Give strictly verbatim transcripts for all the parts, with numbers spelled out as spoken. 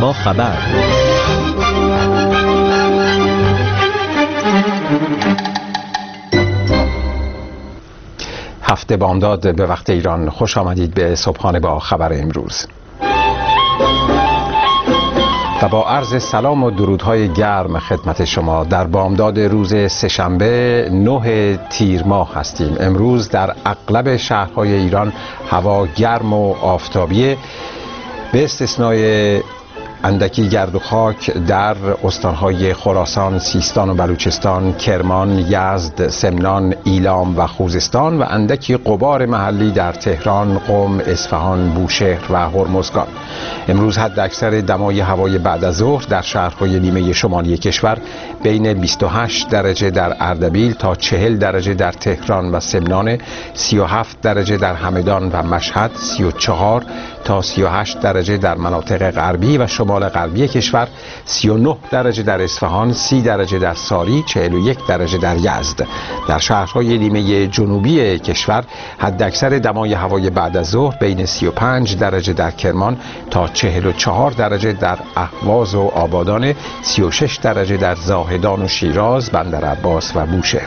با خبر. هفته بامداد به وقت ایران، خوش آمدید به صبحانه با خبر امروز. و با عرض سلام و درودهای گرم خدمت شما در بامداد روز سه‌شنبه نه تیر ماه هستیم. امروز در اغلب شهرهای ایران هوا گرم و آفتابیه، به استثنای اندکی گرد و خاک در استانهای خراسان، سیستان و بلوچستان، کرمان، یزد، سمنان، ایلام و خوزستان و اندکی غبار محلی در تهران، قم، اصفهان، بوشهر و هرمزگان. امروز حد اکثر دمای هوای بعد از ظهر در شهرهای نیمه شمالی کشور بین بیست و هشت درجه در اردبیل تا چهل درجه در تهران و سمنان، سی و هفت درجه در همدان و مشهد، سی و چهار تا سی و هشت درجه در مناطق غربی و شمال غربی کشور، سی و نه درجه در اصفهان، سی درجه در ساری، چهل و یک درجه در یزد. در شهرهای نیمه جنوبی کشور حداکثر دمای هوای بعد از ظهر بین سی و پنج درجه در کرمان تا چهل و چهار درجه در اهواز و آبادان، سی و شش درجه در زاهدان و شیراز، بندرعباس و بوشهر.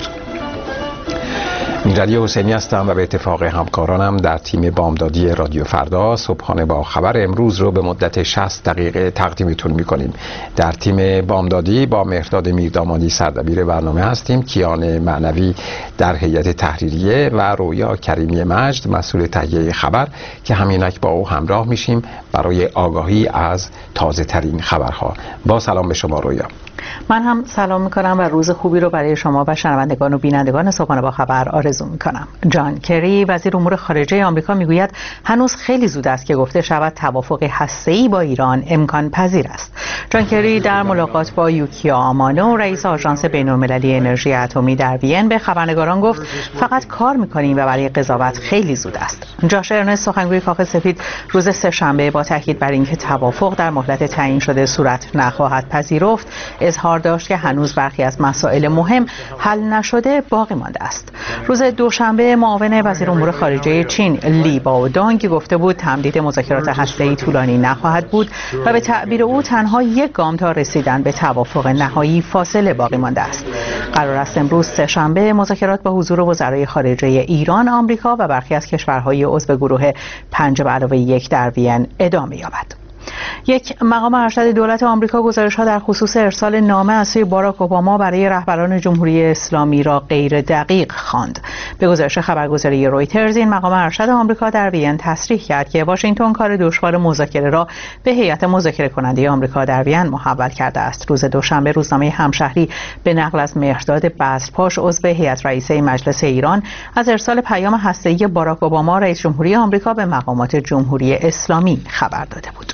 میرعلی حسینی هستم و به اتفاق همکارانم در تیم بامدادی رادیو فردا صبحانه با خبر امروز رو به مدت شصت دقیقه تقدیمتون میکنیم. در تیم بامدادی با مهرداد میردامادی سردبیر برنامه هستیم، کیان معنوی در هیئت تحریریه و رویا کریمی مجد مسئول تهیه خبر که همینک با او همراه میشیم برای آگاهی از تازه ترین خبرها. با سلام به شما رویا. من هم سلام میکنم و روز خوبی رو برای شما و شنوندگان و بینندگان صبحانه با خبر آرزو میکنم. جان کری وزیر امور خارجه آمریکا میگوید هنوز خیلی زود است که گفته شود توافق هسته‌ای با ایران امکان پذیر است. جان کری در ملاقات با یوکیا آمانو رئیس آژانس بین‌المللی انرژی اتمی در وین به خبرنگاران گفت فقط کار میکنیم و برای قضاوت خیلی زود است. جاش ارنست سخنگوی کاخ سفید روز سه‌شنبه با تاکید بر اینکه توافق در مهلت تعیین شده صورت نخواهد پذیرفت اظهار داشت که هنوز برخی از مسائل مهم حل نشده باقی مانده است. روز دوشنبه معاون وزیر امور خارجه چین لی باودانگ گفته بود تمدید مذاکرات هسته‌ای طولانی نخواهد بود و به تعبیر او تنها یک گام تا رسیدن به توافق نهایی فاصله باقی مانده است. قرار است امروز سه‌شنبه مذاکرات با حضور وزرای خارجه ایران، آمریکا و برخی از کشورهای عضو گروه پنج به علاوه یک در وین ادامه یابد. یک مقام ارشد دولت آمریکا گزارش‌ها در خصوص ارسال نامه از سوی باراک اوباما برای رهبران جمهوری اسلامی را غیر دقیق خواند. به گزارش خبرگزاری رویترز این مقام ارشد آمریکا در وین تصریح کرد که واشنگتن کار دشوار مذاکره را به هیئت مذاکره کننده آمریکا در وین محول کرده است. روز دوشنبه روزنامه همشهری به نقل از مهرداد بزرپاش عضو هیئت رئیسه مجلس ایران از ارسال پیام هسته‌ای باراک اوباما رئیس جمهوری آمریکا به مقامات جمهوری اسلامی خبر داده بود.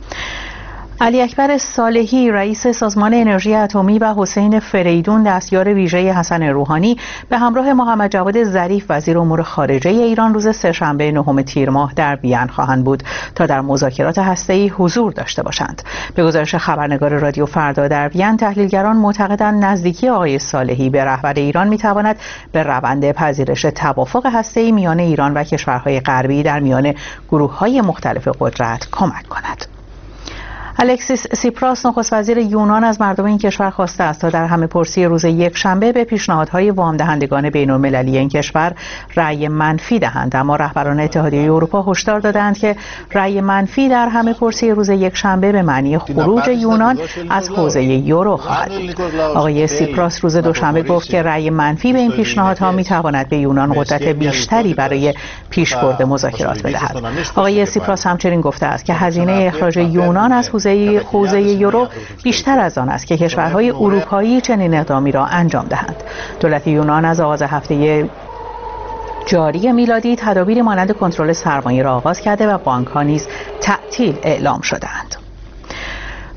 علی اکبر صالحی رئیس سازمان انرژی اتمی و حسین فریدون دستیار ویژه حسن روحانی به همراه محمد جواد ظریف وزیر امور خارجه ایران روز سه‌شنبه نهم تیر ماه در وین خواهند بود تا در مذاکرات هسته‌ای حضور داشته باشند. به گزارش خبرنگار رادیو فردا در وین تحلیلگران معتقدند نزدیکی آقای صالحی به رهبر ایران میتواند به روند پذیرش توافق هسته‌ای میان ایران و کشورهای غربی در میان گروه‌های مختلف قدرت کمک کند. الکسیس سیپراس نخست وزیر یونان از مردم این کشور خواسته است تا در همه پرسی روز یک شنبه به پیشنهادهای وام دهندگان بین‌المللی این کشور رأی منفی دهند، اما رهبران اتحادیه اروپا هشدار دادند که رأی منفی در همه پرسی روز یک شنبه به معنی خروج یونان از حوزه یورو خواهد بود. آقای سیپراس روز دوشنبه گفت که رأی منفی به این پیشنهادها میتواند به یونان قدرت بیشتری برای پیشبرد مذاکرات بدهد. آقای سیپراس همچنین گفته است که هزینه اخراج یونان از حوزه حوزه یورو بیشتر از آن است که کشورهای اروپایی چنین اقدامی را انجام دهند. دولت یونان از آغاز هفته جاری میلادی تدابیری مانند کنترل سرمایه را آغاز کرده و بانک‌ها نیز تعطیل اعلام شدند.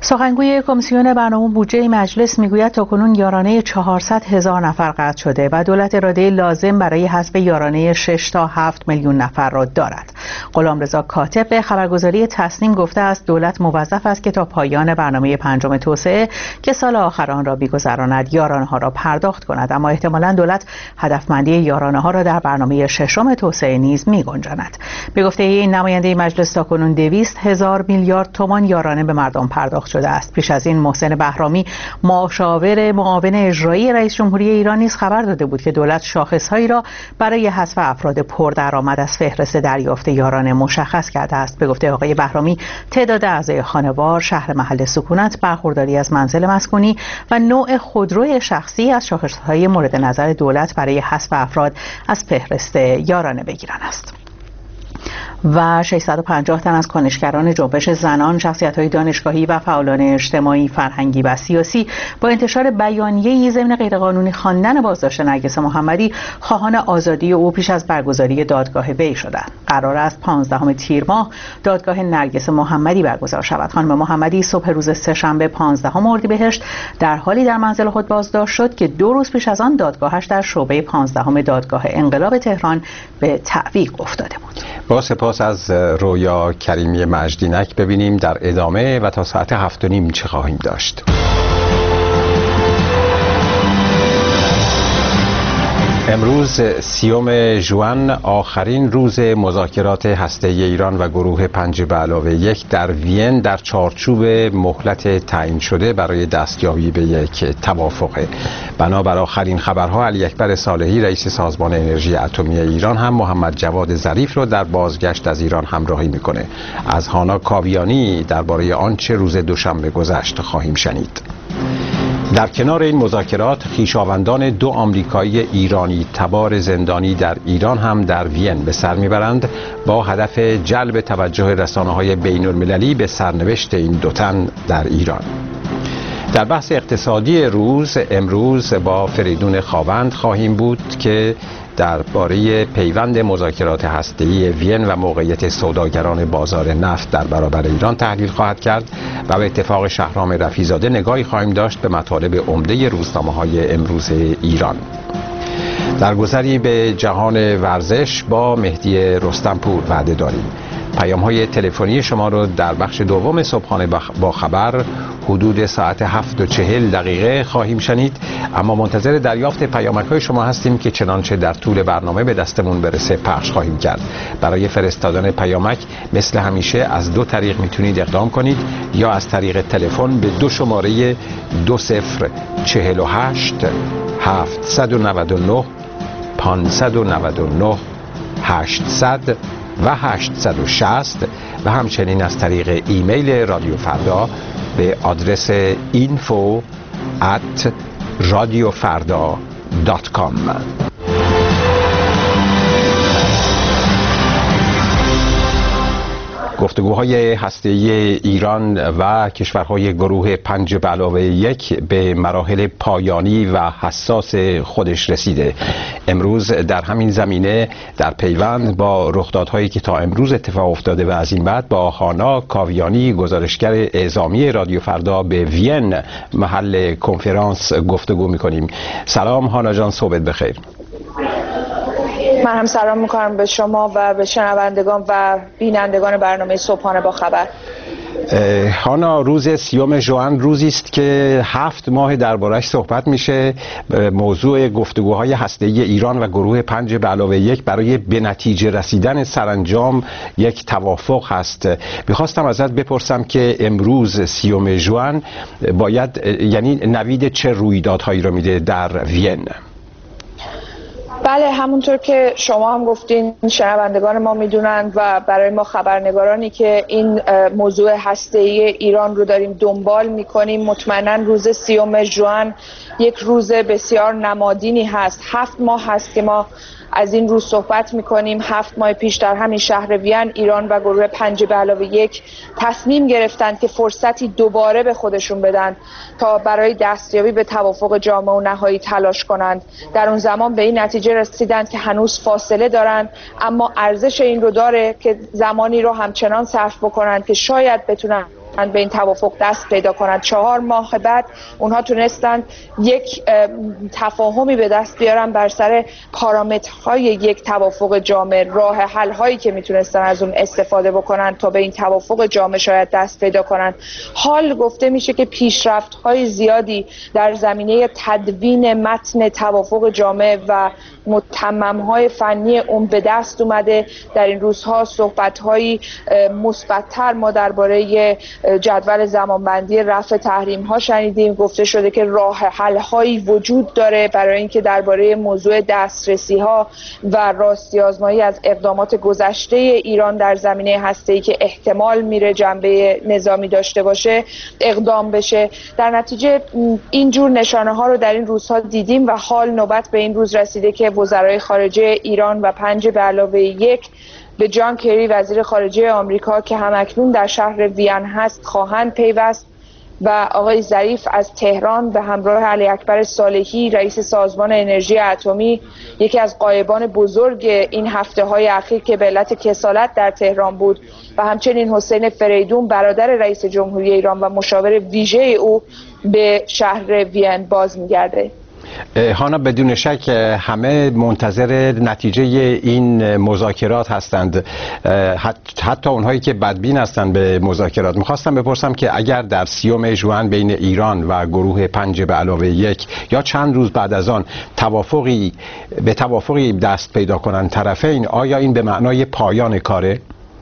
سخنگوی کمیسیون برنامه بودجه مجلس میگوید تاکنون یارانه چهارصد هزار نفر قطع شده و دولت اراده لازم برای حذف یارانه شش تا هفت میلیون نفر را دارد. غلامرضا کاتب به خبرگزاری تسنیم گفته است دولت موظف است که تا پایان برنامه پنجم توسعه که سال آخر آن را می‌گذراند یارانه ها را پرداخت کند، اما احتمالاً دولت هدفمندی یارانه ها را در برنامه ششم توسعه نیز می‌گنجاند. به گفته این نماینده مجلس تاکنون دویست هزار میلیارد تومان یارانه به مردم پرداخت شده است. پیش از این محسن بهرامی مشاور معاون اجرایی رئیس جمهوری ایران نیز خبر داده بود که دولت شاخصهایی را برای حذف افراد پردرآمد از فهرست دریافت یارانه مشخص کرده است. به گفته آقای بهرامی تعداد اعضای خانوار، شهر محل سکونت، برخورداری از منزل مسکونی و نوع خودروی شخصی از شاخصهای مورد نظر دولت برای حذف افراد از فهرست یارانه بگیرن است. و ششصد و پنجاه تن از کنشگران جنبش زنان، شخصیت‌های دانشگاهی و فعالان اجتماعی، فرهنگی و سیاسی با انتشار بیانیه‌ای ضمن غیرقانونی خواندن بازداشت نرگس محمدی خواهان آزادی او پیش از برگزاری دادگاه وی شدند. قرار است پانزدهم تیر ماه دادگاه نرگس محمدی برگزار شود. خانم محمدی صبح روز سه‌شنبه پانزدهم اردیبهشت در حالی در منزل خود بازداشت شد که دو روز پیش از آن دادگاهش در شعبه پانزدهم دادگاه انقلاب تهران به تعویق افتاده بود. با سپاس از رویا کریمی مجدینک. ببینیم در ادامه و تا ساعت هفت و نیم چه خواهیم داشت. امروز سیوم ژوئن آخرین روز مذاکرات هسته‌ای ایران و گروه پنج به علاوه یک در وین در چارچوب مهلت تعیین شده برای دستیابی به یک توافق. بنابر آخرین خبرها علی اکبر صالحی رئیس سازمان انرژی اتمی ایران هم محمد جواد ظریف را در بازگشت از ایران همراهی میکنه. از هانا کاویانی درباره آنچه روز دوشنبه گذشت خواهیم شنید. در کنار این مذاکرات خویشاوندان دو آمریکایی ایرانی تبار زندانی در ایران هم در وین به سر میبرند با هدف جلب توجه رسانه‌های بین‌المللی به سرنوشت این دو تن در ایران. در بحث اقتصادی روز امروز با فریدون خاوند خواهیم بود که درباره پیوند مذاکرات هسته‌ای وین و موقعیت سوداگران بازار نفت در برابر ایران تحلیل خواهد کرد و به اتفاق شهرام رفیع‌زاده نگاهی خواهیم داشت به مطالب عمده روزنامه‌های امروز ایران. در گذری به جهان ورزش با مهدی رستمپور وعده داریم. پیام‌های تلفنی شما رو در بخش دوم صبحانه با خبر حدود ساعت هفت و چهل دقیقه خواهیم شنید، اما منتظر دریافت پیامک‌های شما هستیم که چنانچه در طول برنامه به دستمون برسه پخش خواهیم کرد. برای فرستادن پیامک مثل همیشه از دو طریق میتونید اقدام کنید، یا از طریق تلفن به دو شماره دو صفر چهل و هشت هفتصد و نود و نه پانصد و نود و نه هشتصد و هشتصد و شصت و همچنین از طریق ایمیل رادیو فردا به آدرس اینفو ات رادیو فردا دات کام. گفتگوهای هسته‌ای ایران و کشورهای گروه پنج به علاوه یک به مراحل پایانی و حساس خودش رسیده. امروز در همین زمینه در پیوند با رخدادهایی که تا امروز اتفاق افتاده و از این بعد با هانا کاویانی گزارشگر اعزامی رادیو فردا به وین محل کنفرانس گفتگو می‌کنیم. سلام هانا جان، صبحت بخیر. من هم سلام میکنم به شما و به شنوندگان و بینندگان برنامه صبحانه با خبر. هانا، روز سیوم ژوئن روزی است که هفت ماه درباره‌اش صحبت میشه. موضوع گفتگوهای هسته‌ای ایران و گروه پنج به علاوه یک برای به نتیجه رسیدن سرانجام یک توافق هست. میخواستم ازت بپرسم که امروز سیوم ژوئن باید یعنی نوید چه رویدادهایی رو میده در وین؟ بله، همونطور که شما هم گفتین شنوندگان ما میدونند و برای ما خبرنگارانی که این موضوع هسته‌ای ایران رو داریم دنبال میکنیم، مطمئنا روز سیوم ژوئن یک روز بسیار نمادینی هست. هفت ماه هست که ما از این روز صحبت میکنیم. هفت ماه پیش در همین شهر وین ایران و گروه پنج به علاوه یک تصمیم گرفتند که فرصتی دوباره به خودشون بدن تا برای دستیابی به توافق جامع و نهایی تلاش کنند. در اون زمان به این نتیجه رسیدند که هنوز فاصله دارند، اما ارزش این رو داره که زمانی رو همچنان صرف بکنند که شاید بتونن به این توافق دست پیدا کنند. چهار ماه بعد اونها تونستند یک تفاهمی به دست بیارن بر سر پارامترهای یک توافق جامع، راه حل هایی که میتونستن از اون استفاده بکنن تا به این توافق جامع شاید دست پیدا کنن. حال گفته میشه که پیشرفت های زیادی در زمینه تدوین متن توافق جامع و متمم های فنی اون به دست اومده. در این روزها صحبت های مثبت‌تر ما درباره جدول زمانبندی رفع تحریم ها شنیدیم. گفته شده که راه حل هایی وجود داره برای اینکه درباره موضوع دسترسی ها و راستی آزمایی از اقدامات گذشته ایران در زمینه هسته‌ای که احتمال میره جنبه نظامی داشته باشه اقدام بشه. در نتیجه اینجور نشانه ها رو در این روزها دیدیم و حال نوبت به این روز رسیده که وزرای خارجه ایران و پنج به علاوه یک به جان کری وزیر خارجه آمریکا که همکنون در شهر وین هست خواهند پیوست و آقای ظریف از تهران به همراه علی اکبر صالحی رئیس سازمان انرژی اتمی، یکی از غایبان بزرگ این هفته های اخیر که به علت کسالت در تهران بود، و همچنین حسین فریدون برادر رئیس جمهوری ایران و مشاور ویژه او به شهر وین باز می‌گرده. هانا بدون شک همه منتظر نتیجه این مذاکرات هستند، حتی اونهایی که بدبین هستند به مذاکرات. میخواستم بپرسم که اگر در سیوم ژوئن بین ایران و گروه پنج به علاوه یک یا چند روز بعد از آن توافقی به توافقی دست پیدا کنند طرفین، آیا این به معنای پایان کاره؟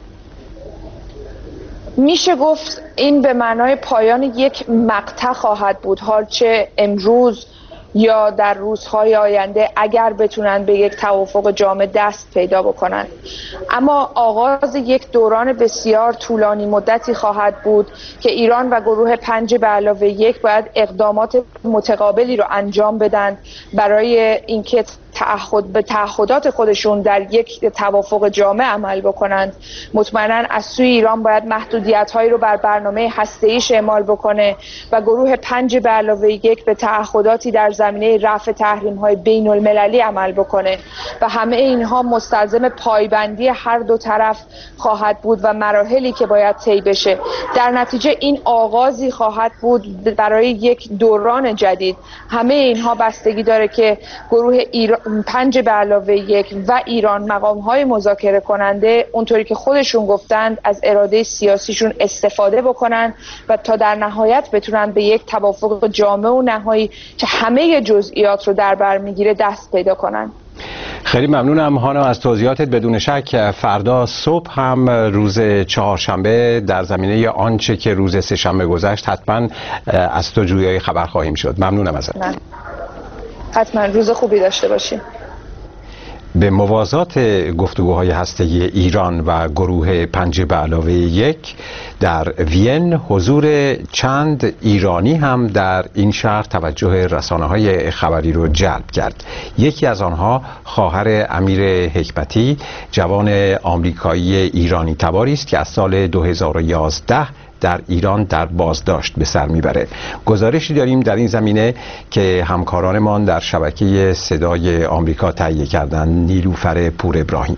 میشه گفت این به معنای پایان یک مقطع خواهد بود، حال چه امروز یا در روزهای آینده اگر بتونن به یک توافق جامع دست پیدا بکنن. اما آغاز یک دوران بسیار طولانی مدتی خواهد بود که ایران و گروه پنج به علاوه یک باید اقدامات متقابلی رو انجام بدن برای اینکه تعهد به تعهدات خودشون در یک توافق جامع عمل بکنند. مطمئنا از سوی ایران باید محدودیت‌هایی رو بر برنامه هسته‌ایش اعمال بکنه و گروه پنج به علاوه یک به تعهداتی در زمینه رفع تحریم‌های بین‌المللی عمل بکنه و همه اینها مستلزم پایبندی هر دو طرف خواهد بود و مراحلی که باید طی بشه. در نتیجه این آغازی خواهد بود برای یک دوران جدید. همه اینها بستگی داره که گروه ایران پنج به علاوه یک و ایران مقام‌های مذاکره کننده اونطوری که خودشون گفتند از اراده سیاسیشون استفاده بکنن و تا در نهایت بتونن به یک توافق جامع و نهایی که همه جزئیات رو در بر میگیره دست پیدا کنن. خیلی ممنونم هانا از توضیحاتت. بدون شک فردا صبح هم روز چهارشنبه در زمینه آنچه که روز سه‌شنبه گذشت حتما از تو جویای خبر خواهیم شد. ممنونم ازت. حتما روز خوبی داشته باشیم. به موازات گفتگوهای هسته‌ای ایران و گروه پنج به علاوه یک در وین، حضور چند ایرانی هم در این شهر توجه رسانه‌های خبری رو جلب کرد. یکی از آنها خواهر امیر حکمتی، جوان آمریکایی ایرانی تباری است که از سال دو هزار و یازده در ایران در بازداشت به سر میبره. گزارشی داریم در این زمینه که همکارانمان در شبکه صدای آمریکا تهیه کردند. نیلوفر پور ابراهیم.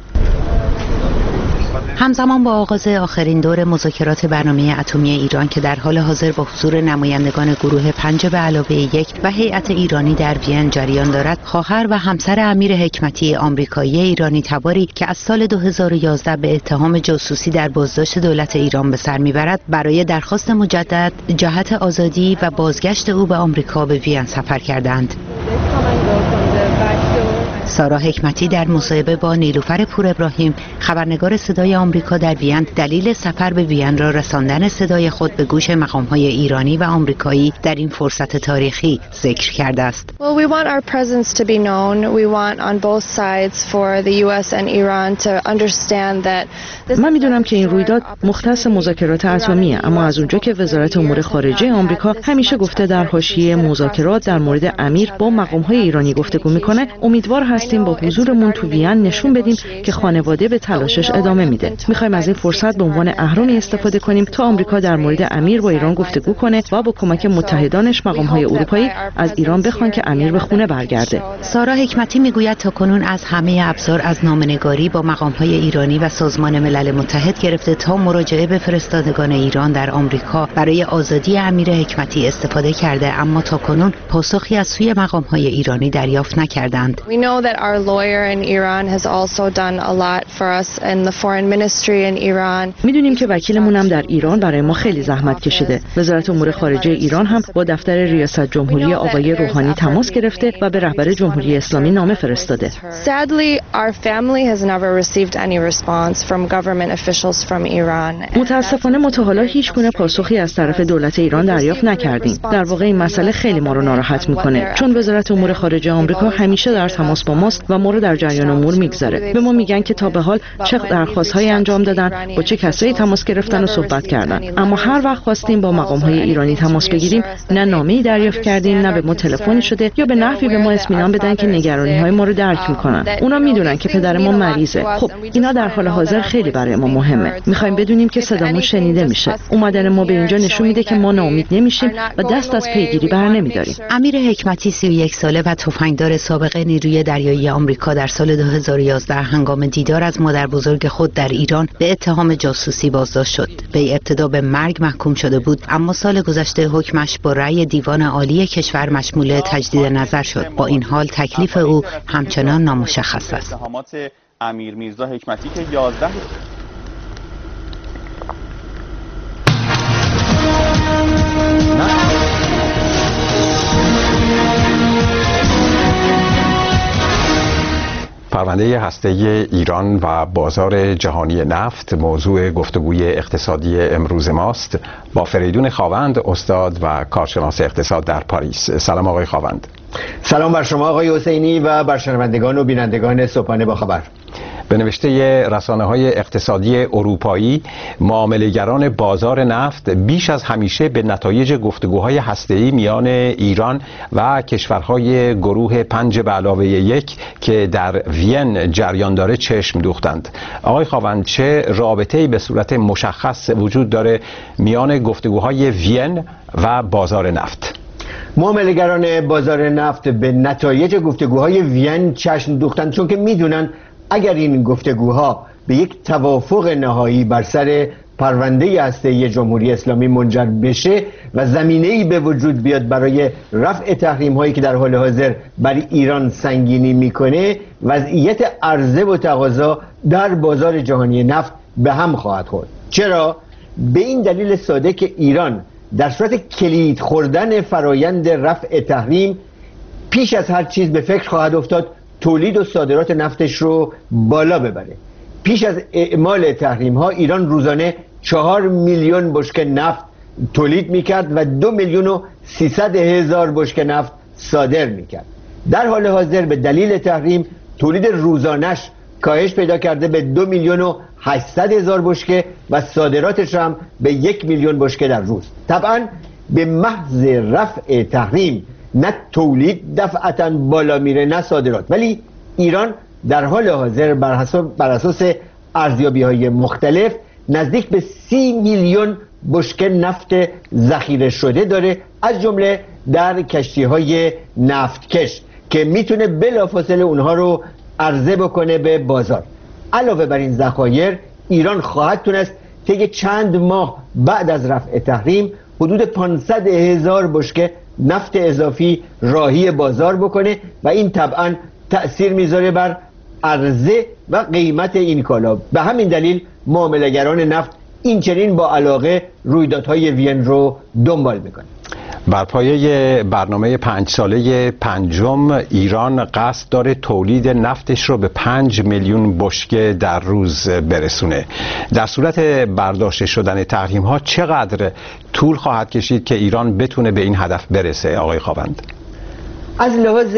همزمان با آغاز آخرین دور مذاکرات برنامه اتمی ایران که در حال حاضر با حضور نمایندگان گروه پنج به علاوه یک و هیئت ایرانی در وین جریان دارد، خواهر و همسر امیر حکمتی آمریکایی ایرانی تباری که از سال دو هزار و یازده به اتهام جاسوسی در بازداشت دولت ایران به سر میبرد، برای درخواست مجدد جهت آزادی و بازگشت او به آمریکا به وین سفر کردند. سارا حکمتی در مصاحبه با نیلوفر پور ابراهیم، خبرنگار صدای آمریکا در وین، دلیل سفر به وین را رساندن صدای خود به گوش مقام‌های ایرانی و آمریکایی در این فرصت تاریخی ذکر کرده است. Well, we want our presence to be known. We want on both sides for the U S and Iran to understand that. من میدونم که این رویداد مختص مذاکرات اتمیه، اما از اونجا که وزارت امور خارجه آمریکا همیشه گفته در حاشیه مذاکرات در مورد امیر با مقام‌های ایرانی گفتگو میکنه، امیدوار هستیم خواستیم با حضورمون تو وین نشون بدیم که خانواده به تلاشش ادامه میده. میخوایم از این فرصت به عنوان اهرامی استفاده کنیم تا آمریکا در مورد امیر با ایران گفتگو کنه و با کمک متحدانش مقام‌های اروپایی از ایران بخوان که امیر به خونه برگرده. سارا حکمتی میگوید تاکنون از همه ابزار از نامه‌نگاری با مقام‌های ایرانی و سازمان ملل متحد گرفته تا مراجعه به فرستادگان ایران در آمریکا برای آزادی امیر حکمتی استفاده کرده، اما تاکنون پاسخی از سوی مقام‌های ایرانی دریافت نکردند. We know that our lawyer in Iran has also done a lot for us in the foreign ministry in Iran. میدونیم که وکیلمون هم در ایران برای ما خیلی زحمت کشیده. وزارت امور خارجه ایران هم با دفتر ریاست جمهوری آقای روحانی تماس گرفته و به رهبر جمهوری اسلامی نامه فرستاده. Sadly, our family has never received any response from government officials from Iran. متاسفانه ما تا حالا هیچ گونه پاسخی از طرف دولت ایران دریافت نکردیم. در واقع این مسئله خیلی ما رو ناراحت میکنه، چون وزارت امور خارجه آمریکا همیشه در تماس با ماست و ما رو در جریان امور میگذاره. به ما میگن که تا به حال چه درخواست‌هایی انجام دادن، با چه کسایی تماس گرفتن و صحبت کردن، اما هر وقت خواستیم با مقام‌های ایرانی تماس بگیریم نه نامه‌ای دریافت کردیم، نه به ما تلفنی شده یا به نحوی به ما اطمینان بدن که نگرانی‌های ما رو درک میکنن. اونا میدونن که پدر ما مریضه. خب اینا در حال حاضر خیلی برای ما مهمه. میخوایم بدونیم که صدامون شنیده میشه. اومدن ما به اینجا نشون میده که ما ناامید نمیشیم و دست از پیگیری بر نمیداریم. امیر حکمتی سی و یک ساله و تفنگدار سابق نیروی دریایی آمریکا در سال دو هزار و یازده هنگام دیدار از مادر بزرگ خود در ایران به اتهام جاسوسی بازداشت شد. به ابتدا به مرگ محکوم شده بود، اما سال گذشته حکمش با رأی دیوان عالی کشور مشمول تجدید نظر شد. با این حال تکلیف او همچنان نامشخص است. امیر میرزا حکمتی که یازده پرونده هسته ایران و بازار جهانی نفت موضوع گفتگوی اقتصادی امروز ماست با فریدون خاوند، استاد و کارشناس اقتصاد در پاریس. سلام آقای خاوند. سلام بر شما آقای حسینی و بر شنوندگان و بینندگان صبحانه با خبر. به نوشته رسانه‌های اقتصادی اروپایی، معامله‌گران بازار نفت بیش از همیشه به نتایج گفتگوهای هسته‌ای میان ایران و کشورهای گروه پنج به علاوه یک که در وین جریان داره چشم دوختند. آقای خاوند، چه رابطه‌ای به صورت مشخص وجود داره میان گفتگوهای وین و بازار نفت؟ معامله‌گران بازار نفت به نتایج گفتگوهای وین چشم دوختند چون که میدونن اگر این گفتگوها به یک توافق نهایی بر سر پرونده هسته‌ای جمهوری اسلامی منجر بشه و زمینه‌ای به وجود بیاد برای رفع تحریم‌هایی که در حال حاضر بر ایران سنگینی میکنه، وضعیت عرضه و تقاضا در بازار جهانی نفت به هم خواهد خورد. چرا؟ به این دلیل ساده که ایران در صورت کلید خوردن فرایند رفع تحریم پیش از هر چیز به فکر خواهد افتاد تولید و صادرات نفتش رو بالا ببره. پیش از اعمال تحریم ها ایران روزانه چهار میلیون بشکه نفت تولید میکرد و دو میلیون و سیصد هزار بشکه نفت صادر میکرد. در حال حاضر به دلیل تحریم تولید روزانش کاهش پیدا کرده به دو میلیون و هشتصد هزار بشکه و صادراتش هم به یک میلیون بشکه در روز. طبعا به محض رفع تحریم نه تولید دفعتا بالا میره نه صادرات، ولی ایران در حال حاضر بر اساس بر اساس ارزیابی‌های مختلف نزدیک به سی میلیون بشکه نفت ذخیره شده داره، از جمله در کشتی‌های نفتکش که میتونه بلافاصله اونها رو عرضه بکنه به بازار. علاوه بر این ذخایر ایران خواهد تونست طی چند ماه بعد از رفع تحریم حدود پانصد هزار بشکه نفت اضافی راهی بازار بکنه و این طبعا تأثیر میذاره بر عرضه و قیمت این کالا. به همین دلیل معامله‌گران نفت این چنین با علاقه رویدادهای وین رو دنبال میکنه. بر پایه برنامه پنج ساله پنجم ایران قصد داره تولید نفتش رو به پنج میلیون بشکه در روز برسونه. در صورت برداشته شدن تحریم ها چقدر طول خواهد کشید که ایران بتونه به این هدف برسه آقای خاوند؟ از لحاظ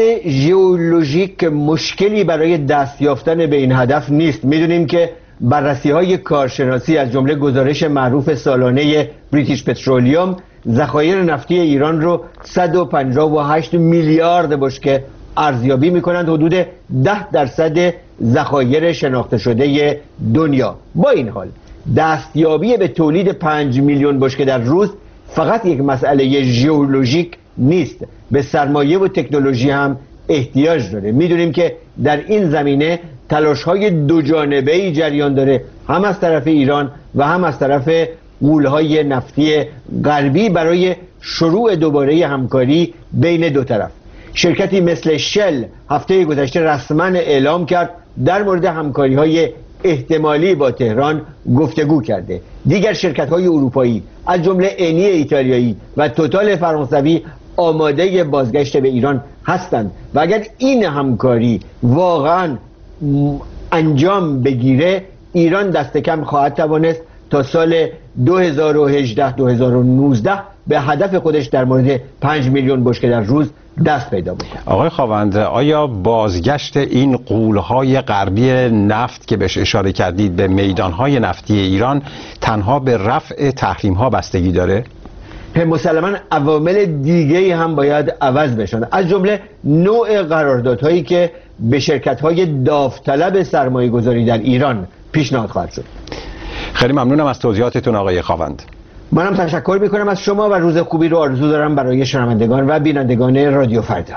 ژئولوژیک مشکلی برای دست یافتن به این هدف نیست. میدونیم که بررسی های کارشناسی از جمله گزارش معروف سالانه بریتیش پترولیوم ذخایر نفتی ایران رو صد و پنجاه و هشت میلیارد بشکه ارزیابی میکنند حدود ده درصد ذخایر شناخته شده دنیا. با این حال دستیابی به تولید پنج میلیون بشکه در روز فقط یک مسئله ژئولوژیک نیست، به سرمایه و تکنولوژی هم احتیاج داره. میدونیم که در این زمینه تلاش‌های دو جانبه‌ای جریان داره، هم از طرف ایران و هم از طرف غول‌های نفتی غربی برای شروع دوباره همکاری بین دو طرف. شرکتی مثل شل هفته گذشته رسما اعلام کرد در مورد همکاری‌های احتمالی با تهران گفتگو کرده. دیگر شرکت‌های اروپایی از جمله انی ایتالیایی و توتال فرانسوی آماده بازگشت به ایران هستند و اگر این همکاری واقعا انجام بگیره، ایران دست کم خواهد توانست تا سال دو هزار و هجده دو هزار و نوزده به هدف خودش در مورد پنج میلیون بشکه در روز دست پیدا بکنه. آقای خاوند، آیا بازگشت این غول‌های غربی نفت که بهش اشاره کردید به میدان‌های نفتی ایران تنها به رفع تحریم‌ها بستگی داره؟ مسلماً عوامل دیگه‌ای هم باید عوض بشن، از جمله نوع قراردادهایی که به شرکت‌های داوطلب سرمایه‌گذاری در ایران پیشنهاد خواهد شد. خیلی ممنونم از توضیحاتتون آقای خاوند. منم تشکر میکنم از شما و روز خوبی رو آرزو دارم برای شنوندگان و بینندگان رادیو فردا.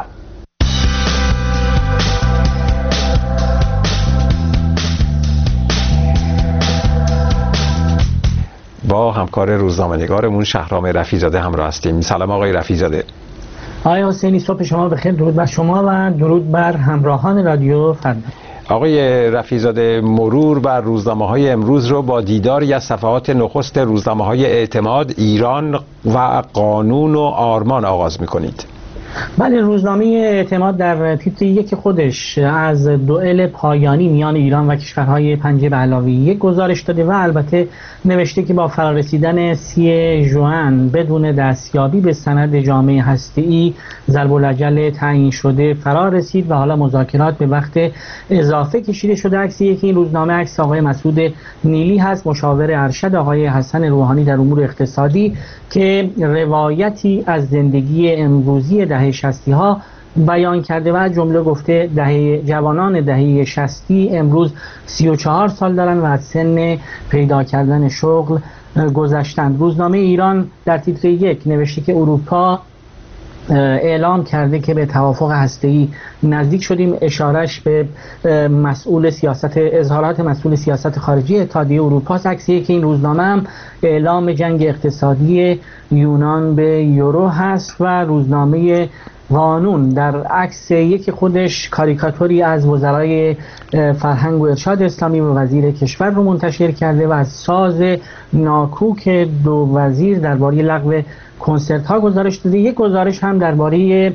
با همکار روزنامه‌نگارمون شهرام رفیع‌زاده همراه هستیم. سلام آقای رفیع‌زاده. آقای حسینی، صبح شما بخیر. درود بر شما و درود بر همراهان رادیو فردا. آقای رفیع‌زاده، مرور بر روزنامه‌های امروز رو با دیداری از صفحات نخست روزنامه‌های اعتماد، ایران و قانون و آرمان آغاز می‌کنید. بله، روزنامه اعتماد در تیتر یک خودش از دوئل پایانی میان ایران و کشورهای پنجه به علاوه یک گزارش داده و البته نوشته که با فرارسیدن سی ژوئن بدون دستیابی به سند جامعه هسته‌ای ضرب الاجل تعیین شده فرار رسید و حالا مذاکرات به وقت اضافه کشیده شده. عکسی که این روزنامه عکس آقای مسعود نیلی هست، مشاور ارشد آقای حسن روحانی در امور اقتصادی، که روایتی از زندگی امروزی دهه شصتی ها بیان کرده و جمله گفته دهه جوانان دهه شصتی امروز سی و چهار سال دارن و از سن پیدا کردن شغل گذشتند. روزنامه ایران در تیتر یک نوشته که اروپا اعلام کرده که به توافق هسته‌ای نزدیک شدیم. اشارش به مسئول سیاست اظهارات مسئول سیاست خارجی اتحادیه اروپا. عکسی که این روزنامه هم اعلام جنگ اقتصادی یونان به یورو هست و روزنامه قانون در عکس یک خودش کاریکاتوری از وزرای فرهنگ و ارشاد اسلامی و وزیر کشور رو منتشر کرده و از ساز ناکوک دو وزیر درباره لغو کنسرت ها گزارش داده. یک گزارش هم درباره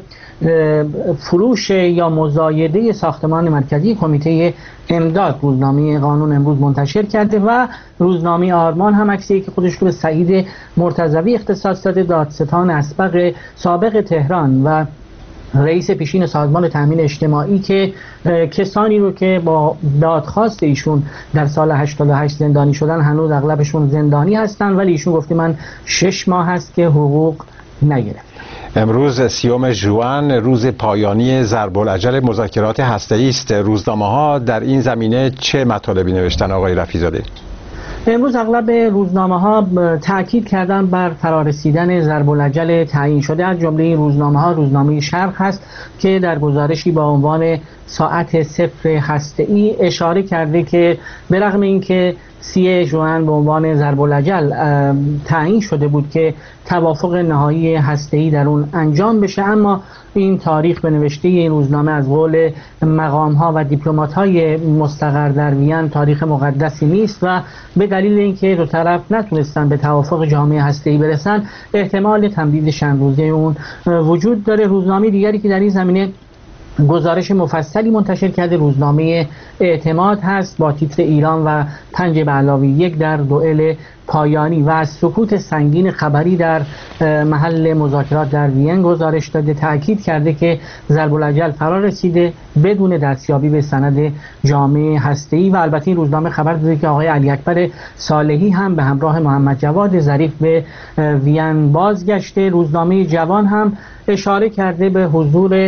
فروش یا مزایده ساختمان مرکزی کمیته امداد روزنامه قانون امروز منتشر کرده و روزنامه آرمان هم عکسی که خودش رو به سعید مرتضوی اختصاص داده، دادستان اسبق سابق تهران و رئیس پیشین سازمان تامین اجتماعی، که کسانی رو که با دادخواست ایشون در سال هشتاد و هشت زندانی شدن هنوز اغلبشون زندانی هستن، ولی ایشون گفته من شش ماه هست که حقوق نگرفتم. امروز سیوم ژوئن روز پایانی ضرب الاجل مذاکرات هسته‌ای است. روزنامه‌ها در این زمینه چه مطالبی نوشتن آقای رفیع‌زاده؟ امروز اغلب روزنامه‌ها تاکید کردن بر فرارسیدن ضرب الاجل تعیین شده. از جمله این روزنامه‌ها روزنامه شرق هست که در گزارشی با عنوان ساعت صفر هسته‌ای اشاره کرده که به رغم اینکه سی ژوئن به عنوان ضرب الاجل تعیین شده بود که توافق نهایی هسته‌ای در اون انجام بشه، اما این تاریخ به نوشته این روزنامه از قول مقام‌ها و دیپلمات‌های مستقر در وین تاریخ مقدسی نیست و به دلیل اینکه دو طرف نتونستن به توافق جامعه هسته‌ای برسن احتمال تمدید چند روزه اون وجود داره. روزنامه دیگری که در این زمینه گزارش مفصلی منتشر کرده روزنامه اعتماد هست با تیتر ایران و پنج به علاوه یک در دوئل پایانی و از سکوت سنگین خبری در محل مذاکرات در وین گزارش داده. تاکید کرده که ضرب الاجل فرا رسیده بدون دستیابی به سند جامعه هسته‌ای و البته این روزنامه خبر داده که آقای علی اکبر صالحی هم به همراه محمد جواد ظریف به وین بازگشته. روزنامه جوان هم اشاره کرده به حضور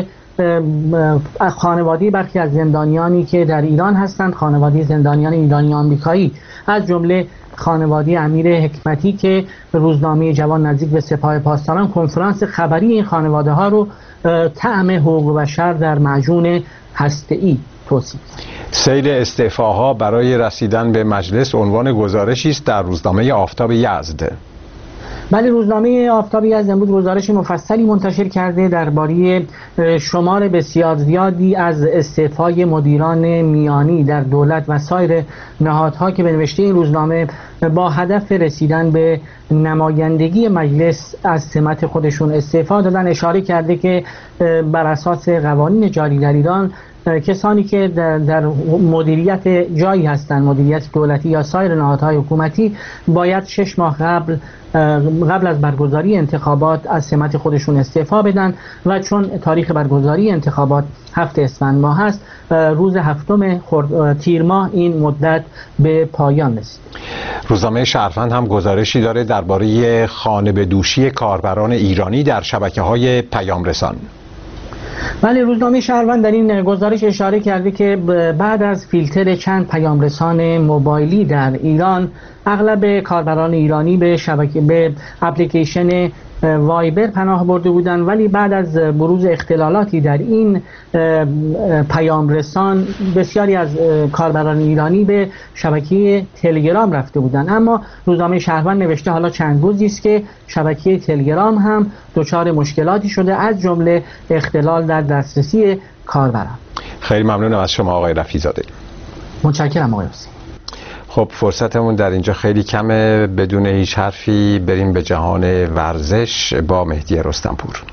خانواده برخی از زندانیانی که در ایران هستند، خانواده زندانیان ایرانی آمریکایی، از جمله خانواده امیر حکمتی که روزنامه جوان نزدیک به سپاه پاسداران کنفرانس خبری این خانواده ها رو طعم حقوق بشر در معجون هسته‌ای توصیف. سیل استعفاها برای رسیدن به مجلس عنوان گزارشی است در روزنامه آفتاب یزد. بله، روزنامه آفتاب یزد امروز گزارش مفصلی منتشر کرده درباره شمار بسیار زیادی از استعفای مدیران میانی در دولت و سایر نهادها که به نوشته این روزنامه با هدف رسیدن به نمایندگی مجلس از سمت خودشون استعفا دادن. اشاره کرده که بر اساس قوانین جاری در ایران کسانی که در, در مدیریت جایی هستند، مدیریت دولتی یا سایر نهادهای حکومتی، باید شش ماه قبل قبل از برگزاری انتخابات از سمت خودشون استعفا بدن و چون تاریخ برگزاری انتخابات هفت اسفند ماه هست، روز هفتم تیر ماه این مدت به پایان رسید. روزنامه شهروند هم گزارشی داره درباره خانه به دوشی کاربران ایرانی در شبکه‌های پیام رسان. بله، روزنامه شهروند در این گزارش اشاره کرده که بعد از فیلتر چند پیام رسان موبایلی در ایران، اغلب کاربران ایرانی به شبکه به اپلیکیشن وایبر پناه برده بودند، ولی بعد از بروز اختلالاتی در این پیام رسان بسیاری از کاربران ایرانی به شبکه تلگرام رفته بودند. اما روزنامه شهروند نوشته حالا چند روزی است که شبکه تلگرام هم دچار مشکلاتی شده، از جمله اختلال در دسترسی کاربران. خیلی ممنونم از شما آقای رفیع‌زاده. متشکرم آقای حسین. خب فرصتمون در اینجا خیلی کمه، بدون هیچ حرفی بریم به جهان ورزش با مهدی رستمپور.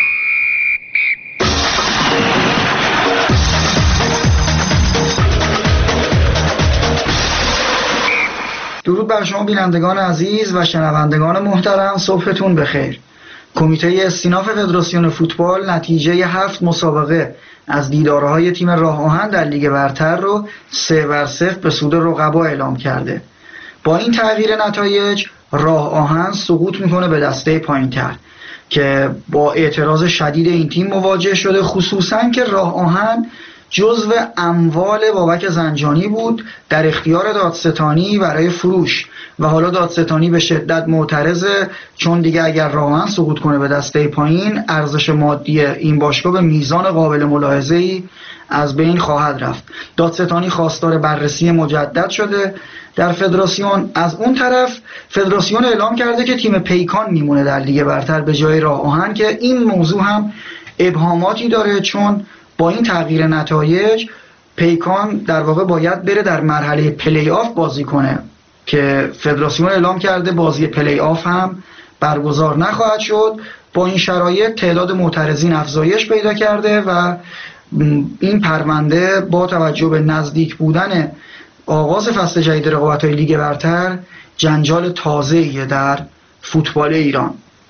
درود بر شما بینندگان عزیز و شنوندگان محترم، صبحتون بخیر. کمیته استیناف فدراسیون فوتبال نتیجه هفت مسابقه از دیدارهای تیم راه آهن در لیگ برتر رو سه بر صفر به سود رقبا اعلام کرده. با این تغییر نتایج راه آهن سقوط میکنه به دسته پایینتر که با اعتراض شدید این تیم مواجه شده، خصوصا که راه آهن جزو اموال بابک زنجانی بود در اختیار دادستانی برای فروش و حالا دادستانی به شدت معترضه، چون دیگه اگر راه آهن سقوط کنه به دسته پایین ارزش مادی این باشگاه به میزان قابل ملاحظه‌ای از بین خواهد رفت. دادستانی خواستار بررسی مجدد شده در فدراسیون. از اون طرف فدراسیون اعلام کرده که تیم پیکان میمونه در لیگ برتر به جای راه آهن که این موضوع هم ابهاماتی داره، چون با این تغییر نتایج پیکان در واقع باید بره در مرحله پلی آف بازی کنه که فدراسیون اعلام کرده بازی پلی آف هم برگزار نخواهد شد. با این شرایط تعداد معترضین افزایش پیدا کرده و این پرونده با توجه به نزدیک بودن آغاز فصل جدید رقابت‌های لیگ برتر جنجال تازه‌ای در فوتبال ایران.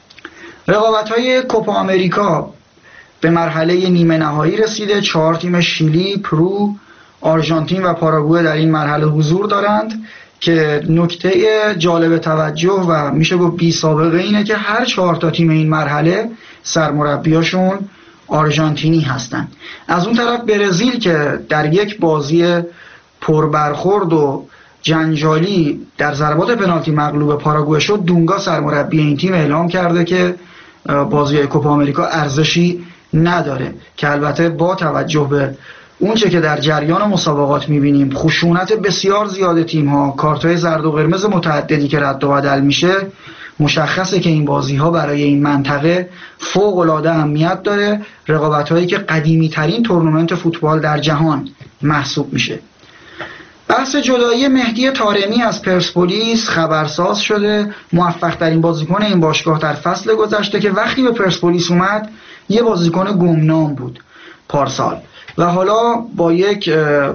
رقابت‌های کوپا آمریکا به مرحله نیمه نهایی رسیده. چهار تیم شیلی، پرو، آرژانتین و پاراگوئه در این مرحله حضور دارند که نکته جالب توجه و میشه گفت بی سابقه اینه که هر چهار تا تیم این مرحله سرمربیاشون آرژانتینی هستند. از اون طرف برزیل که در یک بازی پربرخورد و جنجالی در ضربات پنالتی مغلوب پاراگوئه شد، دونگا سرمربی این تیم اعلام کرده که بازی کوپا آمریکا ارزشی نداره، که البته با توجه به اونچه که در جریان مسابقات میبینیم، خشونت بسیار زیاد تیم‌ها، کارت‌های زرد و قرمز متعددی که رد و بدل میشه، مشخصه که این بازی‌ها برای این منطقه فوق‌العاده اهمیت داره. رقابت‌هایی که قدیمی‌ترین تورنمنت فوتبال در جهان محسوب میشه. بحث جدایی مهدی طارمی از پرسپولیس خبرساز شده. موفق ترین بازیکن این باشگاه در فصل گذشته که وقتی به پرسپولیس اومد یه بازیکن گمنام بود پارسال و حالا با یک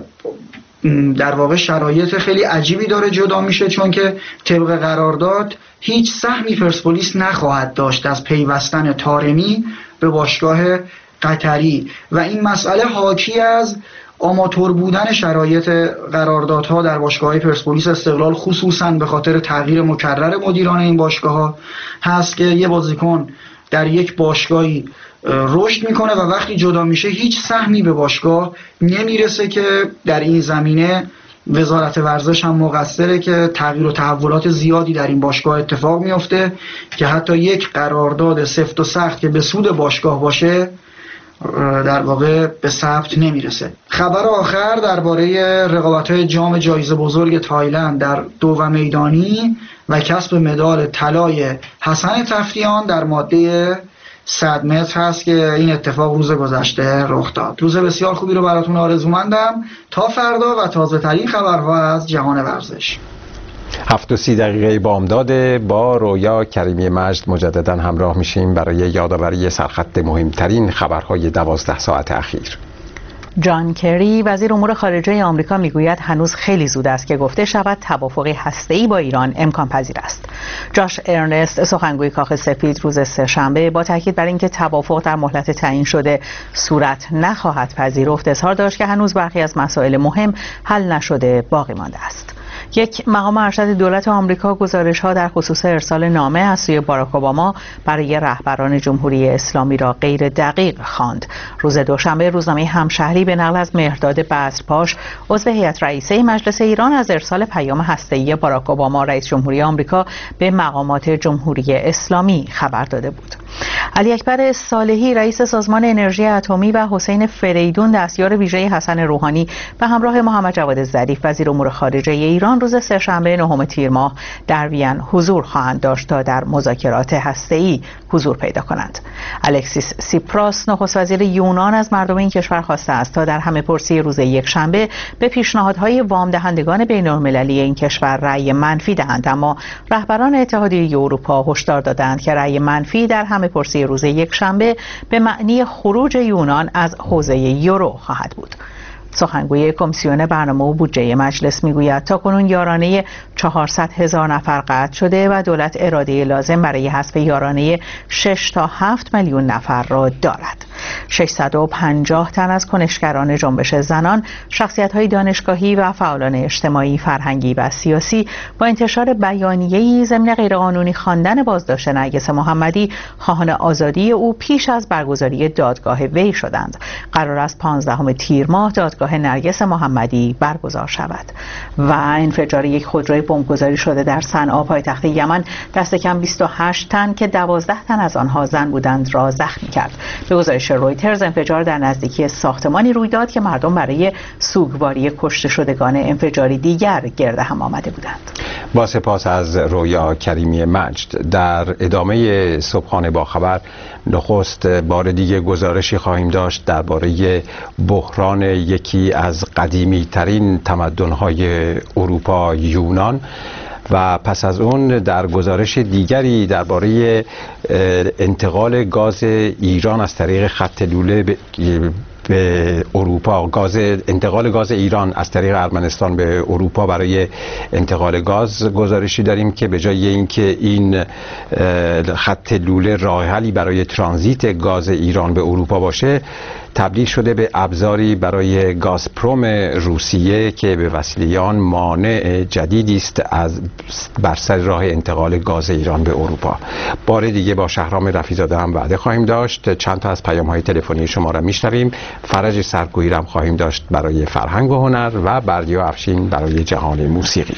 در واقع شرایط خیلی عجیبی داره جدا میشه، چون که طبق قرارداد هیچ سهمی پرسپولیس نخواهد داشت از پیوستن طارمی به باشگاه قطری و این مسئله حاکی از آماتور بودن شرایط قراردادها در باشگاه‌های پرسپولیس استقلال، خصوصا به خاطر تغییر مکرر مدیران این باشگاه‌ها هست که یه بازیکن در یک باشگاهی رشد میکنه و وقتی جدا میشه هیچ سهمی به باشگاه نمیرسه که در این زمینه وزارت ورزش هم مقصره که تغییر و تحولات زیادی در این باشگاه اتفاق میفته که حتی یک قرارداد سفت و سخت که به سود باشگاه باشه در واقع به ثبت نمیرسه. خبر آخر درباره رقابت‌های جام جایزه بزرگ تایلند در دو میدانی و کسب مدال طلای حسن تفتیان در ماده صد متر هست که این اتفاق روز گذشته رخ داد. روز بسیار خوبی رو براتون آرزومندم. تا فردا و تازه ترین خبرها از جهان ورزش. هفت و سی دقیقه بامداد با رویا کریمی مجد مجددا همراه میشیم برای یادآوری سرخط مهمترین خبرهای دوازده ساعت اخیر. جان کری وزیر امور خارجه آمریکا میگوید هنوز خیلی زود است که گفته شود توافقی هسته‌ای با ایران امکان پذیر است. جاش ارنست سخنگوی کاخ سفید روز سه‌شنبه با تاکید بر اینکه توافق در مهلت تعیین شده صورت نخواهد پذیرفت اظهار داشت که هنوز برخی از مسائل مهم حل نشده باقی مانده است. یک مقام ارشد دولت آمریکا گزارش‌ها در خصوص ارسال نامه از سوی باراک اوباما برای رهبران جمهوری اسلامی را غیر دقیق خواند. روز دوشنبه روزنامه همشهری به نقل از مهرداد بذرپاش عضو هیئت رئیسه مجلس ایران از ارسال پیام هسته‌ای باراک اوباما رئیس جمهوری آمریکا به مقامات جمهوری اسلامی خبر داده بود. علی اکبر صالحی رئیس سازمان انرژی اتمی و حسین فریدون دستیار ویژه حسن روحانی به همراه محمد جواد ظریف وزیر امور خارجه ایران روز سه‌شنبه نهم تیر ماه در وین حضور خواهند داشت تا در مذاکرات هسته‌ای حضور پیدا کنند. الکسیس سیپراس نخست وزیر یونان از مردم این کشور خواسته است تا در همه پرسی روز یکشنبه به پیشنهادهای وام دهندگان بین‌المللی این کشور رأی منفی دهند، اما رهبران اتحادیه اروپا هشدار دادند که رأی منفی در همه پرسی روز یکشنبه به معنی خروج یونان از حوزه یورو خواهد بود. سخنگوی کمیسیون برنامه و بودجه مجلس میگوید تاکنون یارانه چهارصد هزار نفر قطع شده و دولت اراده لازم برای حذف یارانه شش تا هفت میلیون نفر را دارد. ششصد و پنجاه تن از کنشگران جنبش زنان، شخصیت‌های دانشگاهی و فعالان اجتماعی، فرهنگی و سیاسی با انتشار بیانیه‌ای ضمن غیرقانونی خواندن بازداشت نرگس محمدی خواهان آزادی او پیش از برگزاری دادگاه وی شدند. قرار است پانزدهم تیر ماه دادگاه نرگس محمدی برگزار شود. و انفجار یک خودروی بمبگذاری شده در صنعا پایتخت یمن دست کم بیست و هشت تن که دوازده تن از آنها زن بودند را زخمی کرد. به گزارش رویترز انفجار در نزدیکی ساختمانی روی داد که مردم برای سوگواری کشته شدگان انفجاری دیگر گرد هم آمده بودند. با سپاس از رویا کریمی مجد. در ادامه صبحانه با خبر نخست بار دیگه گزارشی خواهیم داشت درباره بحران یکی از قدیمی ترین تمدن‌های اروپا، یونان، و پس از اون در گزارش دیگری درباره انتقال گاز ایران از طریق خط لوله به به اروپا، گاز انتقال گاز ایران از طریق ارمنستان به اروپا برای انتقال گاز گزارشی داریم که به جای اینکه این خط لوله راه حلی برای ترانزیت گاز ایران به اروپا باشه، تبدیل شده به ابزاری برای گازپروم روسیه که به وسیله آن مانع جدیدی است از بر سر راه انتقال گاز ایران به اروپا. بار دیگه با شهرام رفیع‌زاده هم وعده خواهیم داشت. چند تا از پیام‌های تلفنی شما را میشنویم. فرج سرکویی را هم خواهیم داشت برای فرهنگ و هنر و بردیا افشین برای جهان موسیقی.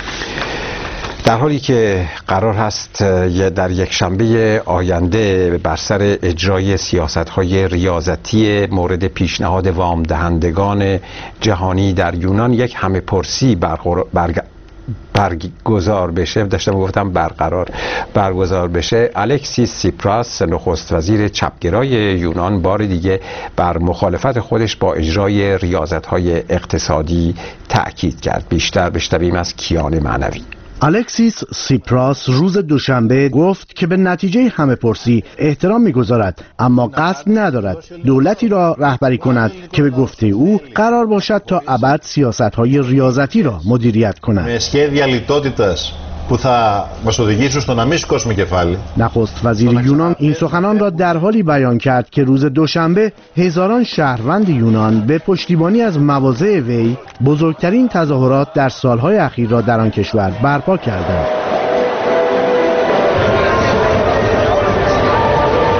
در حالی که قرار هست در یک شنبه آینده بر سر اجرای سیاست‌های ریاضتی مورد پیشنهاد وام دهندگان جهانی در یونان یک همه پرسی برگ... برگزار بشه، داشتم گفتم برقرار برگزار بشه، الکسیس سیپراس نخست وزیر چپگرای یونان بار دیگه بر مخالفت خودش با اجرای ریاضت‌های اقتصادی تأکید کرد. بیشتر بشنویم از کیان معنوی. الکسیس سیپراس روز دوشنبه گفت که به نتیجه همه پرسی احترام می‌گذارد، اما قصد ندارد دولتی را رهبری کند که به گفته او قرار باشد تا ابد سیاست‌های ریاضتی را مدیریت کند. που θα μας οδηγήσουν στο να μην σηκώσουμε κεφάλι. نخست وزیر یونان این سخنان را در حالی بیان کرد که روز دوشنبه هزاران شهروند یونان به پشتیبانی از مواضع وی بزرگترین تظاهرات در سالهای اخیر را در آن کشور برپا کردند.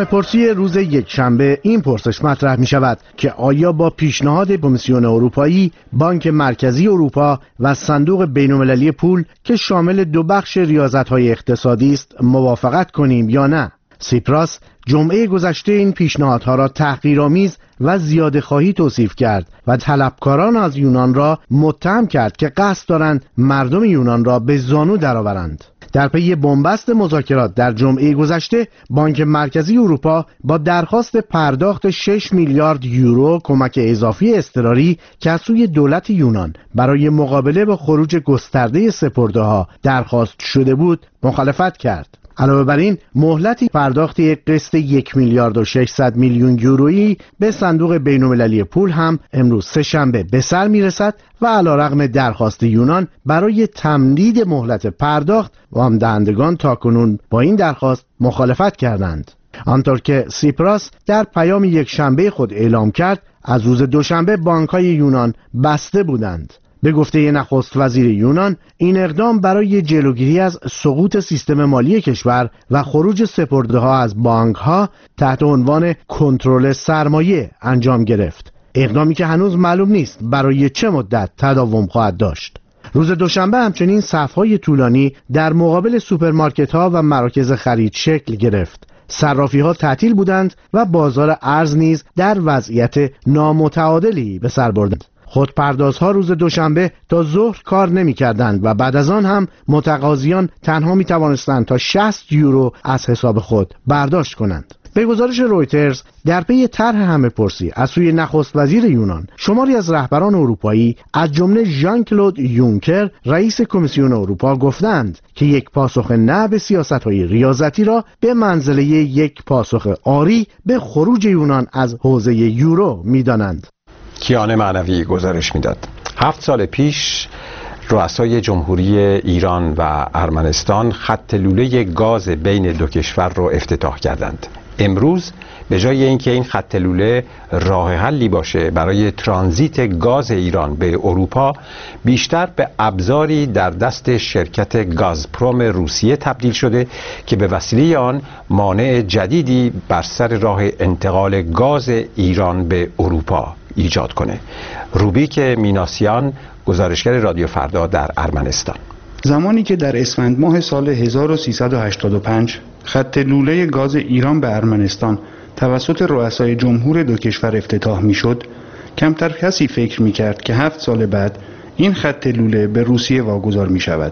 پرسی روز یکشنبه این پرسش مطرح می شود که آیا با پیشنهاد کمیسیون اروپایی، بانک مرکزی اروپا و صندوق بین‌المللی پول که شامل دو بخش ریاضت‌های اقتصادی است موافقت کنیم یا نه؟ سیپراس جمعه گذشته این پیشنهادها را تحقیرآمیز و زیاده‌خواهی توصیف کرد و طلبکاران از یونان را متهم کرد که قصد دارند مردم یونان را به زانو درآورند. در پی بنبست مذاکرات در جمعه گذشته، بانک مرکزی اروپا با درخواست پرداخت شش میلیارد یورو کمک اضافی اضطراری که از سوی دولت یونان برای مقابله با خروج گسترده سپرده‌ها درخواست شده بود، مخالفت کرد. علاوه بر این، مهلتی پرداخت یک قسط یک میلیارد و ششصد میلیون یورویی به صندوق بین‌المللی پول هم امروز سه‌شنبه به سر میرسد و علیرغم درخواست یونان برای تمدید مهلت پرداخت، وام دهندگان تاکنون با این درخواست مخالفت کردند. آنطور که سیپراس در پیام یک شنبه خود اعلام کرد، از روز دوشنبه بانک‌های یونان بسته بودند. به گفته نخست وزیر یونان، این اقدام برای جلوگیری از سقوط سیستم مالی کشور و خروج سپرده‌ها از بانک‌ها تحت عنوان کنترل سرمایه انجام گرفت. اقدامی که هنوز معلوم نیست برای چه مدت تداوم خواهد داشت. روز دوشنبه همچنین صف‌های طولانی در مقابل سوپرمارکت‌ها و مراکز خرید شکل گرفت. صرافی‌ها تعطیل بودند و بازار ارز نیز در وضعیت نامتعادلی به سر بردند. خودپردازها روز دوشنبه تا ظهر کار نمی کردند و بعد از آن هم متقاضیان تنها می توانستند تا شصت یورو از حساب خود برداشت کنند. به گزارش رویترز، در پی طرح همه پرسی از سوی نخست وزیر یونان، شماری از رهبران اروپایی از جمله ژان کلود یونکر رئیس کمیسیون اروپا گفتند که یک پاسخ نه به سیاست‌های ریاضتی را به منزله یک پاسخ آری به خروج یونان از حوزه یورو می‌دانند. کیان معنوی گزارش میداد. هفت سال پیش رؤسای جمهوری ایران و ارمنستان خط لوله گاز بین دو کشور را افتتاح کردند. امروز به جای اینکه این خط لوله راه حلی باشه برای ترانزیت گاز ایران به اروپا، بیشتر به ابزاری در دست شرکت گازپروم روسیه تبدیل شده که به وسیله آن مانع جدیدی بر سر راه انتقال گاز ایران به اروپا ایجاد کنه. روبیک میناسیان، گزارشگر رادیو فردا در ارمنستان. زمانی که در اسفند ماه سال هزار و سیصد و هشتاد و پنج خط لوله گاز ایران به ارمنستان توسط رؤسای جمهور دو کشور افتتاح میشد، کمتر کسی فکر میکرد که هفت سال بعد این خط لوله به روسیه واگذار می شود.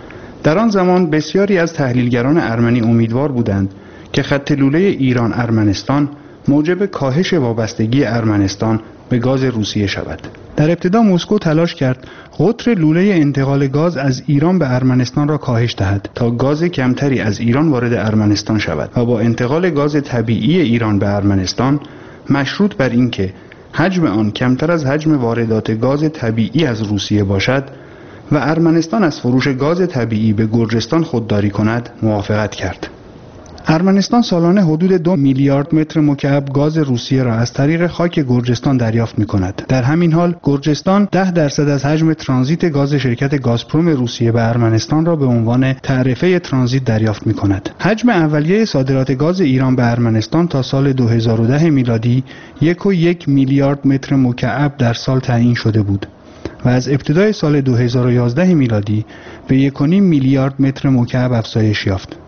در آن زمان بسیاری از تحلیلگران ارمنی امیدوار بودند که خط لوله ایران ارمنستان موجب کاهش وابستگی ارمنستان به گاز روسیه شود. در ابتدا مسکو تلاش کرد قطر لوله انتقال گاز از ایران به ارمنستان را کاهش دهد تا گاز کمتری از ایران وارد ارمنستان شود و با انتقال گاز طبیعی ایران به ارمنستان مشروط بر اینکه حجم آن کمتر از حجم واردات گاز طبیعی از روسیه باشد و ارمنستان از فروش گاز طبیعی به گرجستان خودداری کند موافقت کرد. ارمنستان سالانه حدود دو میلیارد متر مکعب گاز روسیه را از طریق خاک گرجستان دریافت می کند. در همین حال گرجستان ده درصد از حجم ترانزیت گاز شرکت گازپروم روسیه به ارمنستان را به عنوان تعرفه ترانزیت دریافت می کند. حجم اولیه صادرات گاز ایران به ارمنستان تا سال دو هزار و ده میلادی یک و یک میلیارد متر مکعب در سال تعیین شده بود و از ابتدای سال دو هزار و یازده میلادی به یک و نیم میلیارد متر مکعب افزایش یافت.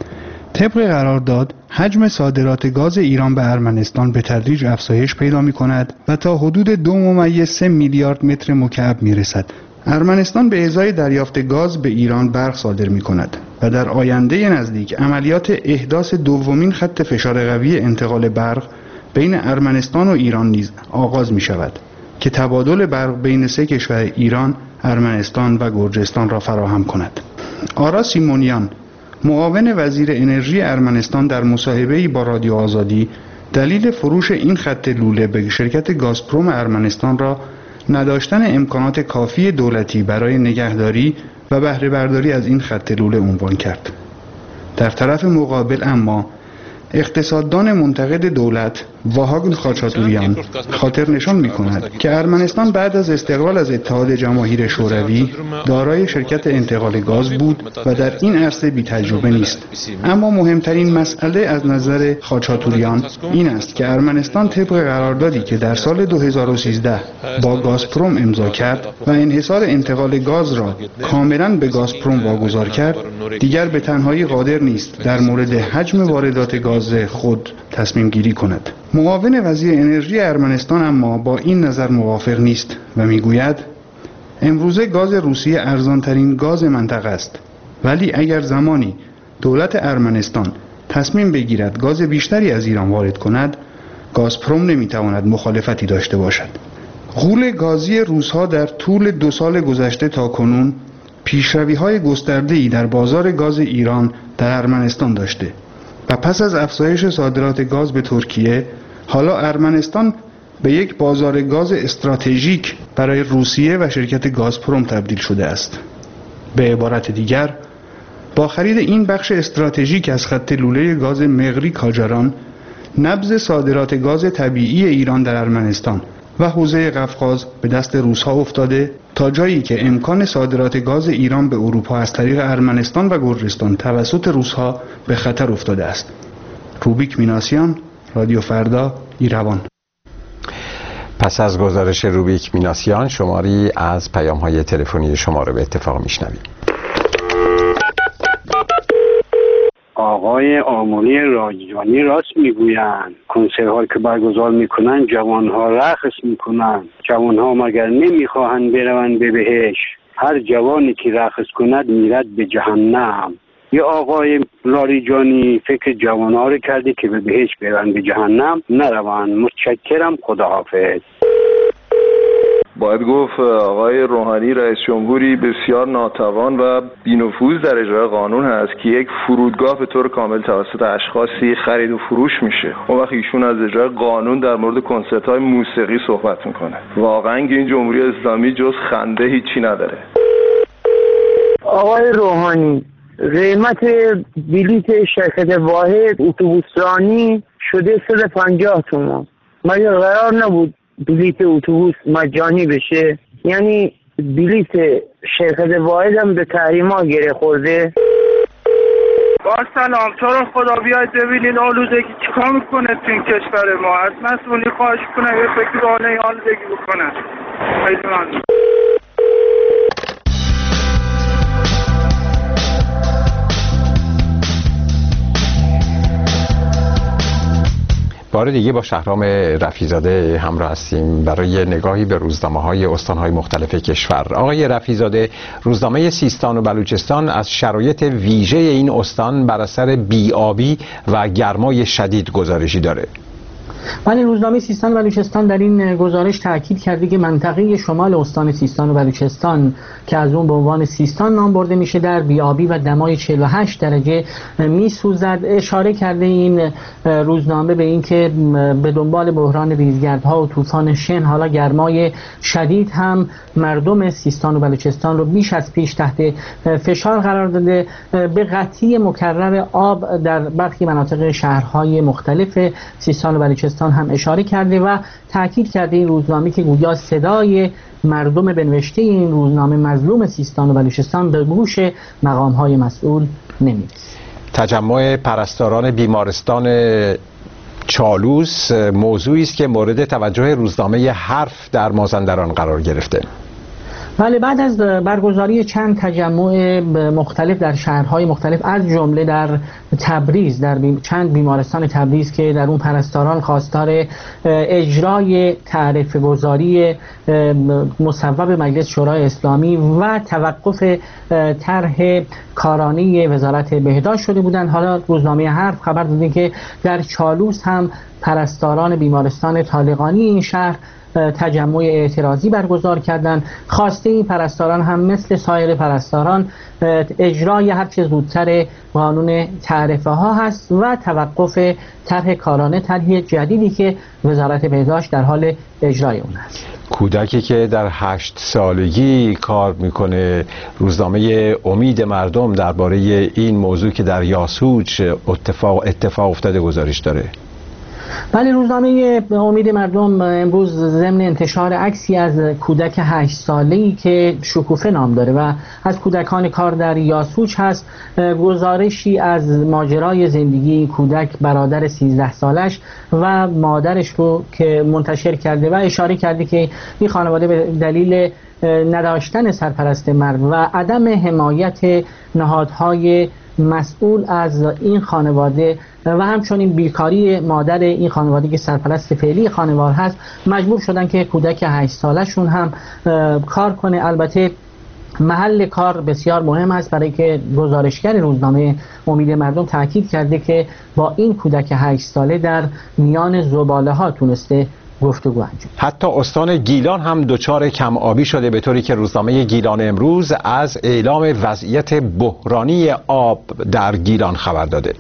طبق قرارداد حجم صادرات گاز ایران به ارمنستان به تدریج افزایش پیدا می کند و تا حدود دو ممیز سه میلیارد متر مکعب می رسد. ارمنستان به ازای دریافت گاز به ایران برق صادر می کند و در آینده نزدیک عملیات احداث دومین خط فشار قوی انتقال برق بین ارمنستان و ایران نیز آغاز می شود که تبادل برق بین سه کشور ایران، ارمنستان و گرجستان را فراهم کند. آرا سیمونیان، معاون وزیر انرژی ارمنستان، در مصاحبه‌ای با رادیو آزادی دلیل فروش این خط لوله به شرکت گازپروم ارمنستان را نداشتن امکانات کافی دولتی برای نگهداری و بهره برداری از این خط لوله عنوان کرد. در طرف مقابل اما اقتصاددان منتقد دولت واهاگن خاچاتوریان خاطر نشان می کند که ارمنستان بعد از استقلال از اتحاد جماهیر شوروی دارای شرکت انتقال گاز بود و در این عرصه بی تجربه نیست. اما مهمترین مسئله از نظر خاچاتوریان این است که ارمنستان طبق قراردادی که در سال دو هزار و سیزده با گازپروم امضا کرد و انحصار انتقال گاز را کاملا به گازپروم واگذار کرد، دیگر به تنهایی قادر نیست در مورد حجم واردات گاز خود تصمیم گیری کند. معاون وزیر انرژی ارمنستان اما با این نظر موافق نیست و میگوید امروزه گاز روسیه ارزانترین گاز منطقه است، ولی اگر زمانی دولت ارمنستان تصمیم بگیرد گاز بیشتری از ایران وارد کند، گازپروم نمیتواند مخالفتی داشته باشد. غول گازی روس‌ها در طول دو سال گذشته تا کنون پیشروی‌های گسترده‌ای در بازار گاز ایران در ارمنستان داشته و پس از افزایش صادرات گاز به ترکیه، حالا ارمنستان به یک بازار گاز استراتژیک برای روسیه و شرکت گازپروم تبدیل شده است. به عبارت دیگر، با خرید این بخش استراتژیک از خط لوله گاز مغری کاجاران، نبض صادرات گاز طبیعی ایران در ارمنستان و حوزه قفقاز به دست روس‌ها افتاده تا جایی که امکان صادرات گاز ایران به اروپا از طریق ارمنستان و گرجستان توسط روس‌ها به خطر افتاده است. روبیک میناسیان، رادیو فردا، ایروان. پس از گزارش روبیک میناسیان، شماری از پیام‌های تلفنی شما رو به اتفاق میشنویم. آقای آملی راجانی راست میگویند. کنسرت‌هایی که برگزار میکنن جوانها رقص میکنن. جوانها مگر نمیخواهند بروند به بهشت؟ هر جوانی که رقص کند میرد به جهنم. یا آقای لاریجانی فکر جوانها رو کردی که به بهشت برن به جهنم نروند. متشکرم، خداحافظ. باید گفت آقای روحانی رئیس جمهوری بسیار ناتوان و بی‌نفوذ در اجرای قانون هست که یک فرودگاه به طور کامل توسط اشخاصی خرید و فروش میشه. اون وقت ایشون از اجرای قانون در مورد کنسرت‌های موسیقی صحبت میکنه. واقعا که این جمهوری اسلامی جز خنده هیچی نداره. آقای روحانی، قیمت بلیت شرکت واحد اتوبوسرانی شده صد و پنجاه تومان. مگر قرار نبود بلیت اتوبوس مجانی بشه؟ یعنی بلیت شرکت واحد هم به تحریما گره خورده. با سلام، تو رو خدا بیاید ببینین آلودگی چیکار میکنه تو این کشور ما. از مسئولی خواهش کنم یه فکر به این آلودگی بکنن. خیلی ممنون. بار دیگه با شهرام رفیع‌زاده همراه هستیم برای نگاهی به روزنامه‌های استان‌های مختلف کشور. آقای رفیع‌زاده، روزنامه سیستان و بلوچستان از شرایط ویژه این استان بر اثر بی‌آبی و گرمای شدید گزارشی داره. ولی روزنامه سیستان و بلوچستان در این گزارش تاکید کرده که منطقه شمال استان سیستان و بلوچستان که از اون به عنوان سیستان نام برده میشه در بی‌آبی و دمای چهل و هشت درجه میسوزد. اشاره کرده این روزنامه به این که به دنبال بحران ریزگردها و طوفان شن، حالا گرمای شدید هم مردم سیستان و بلوچستان رو بیش از پیش تحت فشار قرار داده. به قطعی مکرر آب در برخی مناطق شهرهای مختلف سیستان و بلوچستان هم اشاره کرده و تاکید کرده این روزنامه که گویا صدای مردم به نوشته این روزنامه مظلوم سیستان و بلوچستان به گوش مقام‌های مسئول نمی‌رسه. تجمع پرستاران بیمارستان چالوس موضوعی است که مورد توجه روزنامه حرف در مازندران قرار گرفته. بله، بعد از برگزاری چند تجمع مختلف در شهرهای مختلف از جمله در تبریز، در چند بیمارستان تبریز که در اون پرستاران خواستار اجرای تعرفه گذاری مصوب مجلس شورای اسلامی و توقف طرح کارانه وزارت بهداشت شده بودند، حالا روزنامه حرف خبر داده که در چالوس هم پرستاران بیمارستان طالقانی این شهر تجمع اعتراضی برگزار کردند. خواسته این پرستاران هم مثل سایر پرستاران اجرای هر چه زودتر قانون تعرفه ها هست و توقف طرح کارانه، طرح جدیدی که وزارت بهداشت در حال اجرای اون است. کودکی که در هشت سالگی کار میکنه، روزنامه امید مردم درباره این موضوع که در یاسوج اتفاق اتفاق افتاده گزارش داره. بله، روزنامه امید مردم امروز ضمن انتشار عکسی از کودک هشت ساله‌ای که شکوفه نام داره و از کودکان کار در یاسوج هست، گزارشی از ماجرای زندگی این کودک، برادر سیزده سالش و مادرش رو که منتشر کرده و اشاره کرده که این خانواده به دلیل نداشتن سرپرست مرد و عدم حمایت نهادهای مسئول از این خانواده و همچنین بیکاری مادر این خانواده که سرپرست فعلی خانوار هست، مجبور شدن که کودک هشت سالشون هم کار کنه. البته محل کار بسیار مهم است، برای که گزارشگر روزنامه امید مردم تاکید کرده که با این کودک هشت ساله در میان زباله ها تونسته گفتگو انجام. حتی استان گیلان هم دچار کم آبی شده، به طوری که روزنامه گیلان امروز از اعلام وضعیت بحرانی آب در گیلان خبر داده.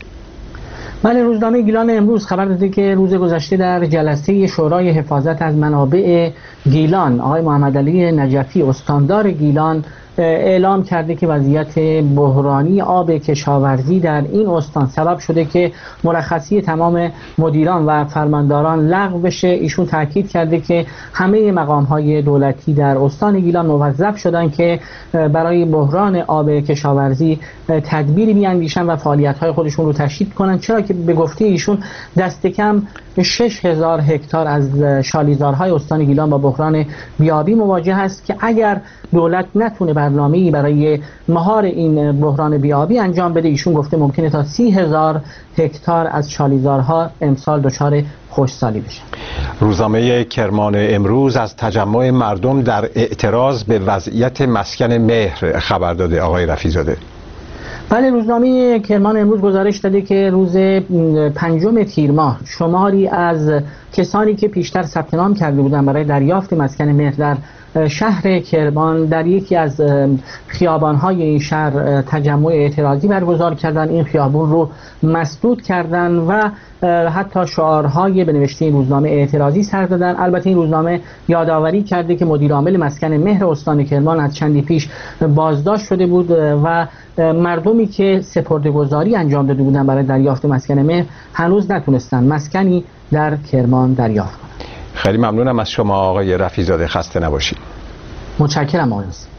بله، روزنامه گیلان امروز خبر داده که روز گذشته در جلسه شورای حفاظت از منابع گیلان آقای محمد علی نجفی استاندار گیلان اعلام کرده که وضعیت بحرانی آب کشاورزی در این استان سبب شده که مرخصی تمام مدیران و فرمانداران لغو بشه. ایشون تاکید کرده که همه مقام‌های دولتی در استان گیلان موظف شدن که برای بحران آب کشاورزی تدبیری بیاندیشن و فعالیت‌های خودشون رو تشدید کنن، چرا که به گفته ایشون دست کم شش هزار هکتار از شالیزارهای استان گیلان با بحران بیابی مواجه است که اگر دولت نتونه برنامه‌ای برای مهار این بحران بیابی انجام بده، ایشون گفته ممکنه تا سی هزار هکتار از شالیزارها امسال دچار خشکسالی بشه. روزنامه کرمان امروز از تجمع مردم در اعتراض به وضعیت مسکن مهر خبر داده. آقای رفیع‌زاده. بله، روزنامه کرمان امروز گزارش داده که روز پنجم تیر ماه شماری از کسانی که پیشتر ثبت نام کرده بودند برای دریافت مسکن مهر در شهر کرمان در یکی از خیابان‌های این شهر تجمع اعتراضی برگزار کردن. این خیابون رو مسدود کردن و حتی شعارهای به نوشته این روزنامه اعتراضی سر دادن. البته این روزنامه یادآوری کرده که مدیر عامل مسکن مهر استان کرمان از چندی پیش بازداشت شده بود و مردمی که سپرده‌گذاری انجام داده بودن برای دریافت مسکن مهر هنوز نتونستن مسکنی در کرمان دریافت کنند. خیلی ممنونم از شما آقای رفیع‌زاده، خسته نباشید. متشکرم آقای حسین.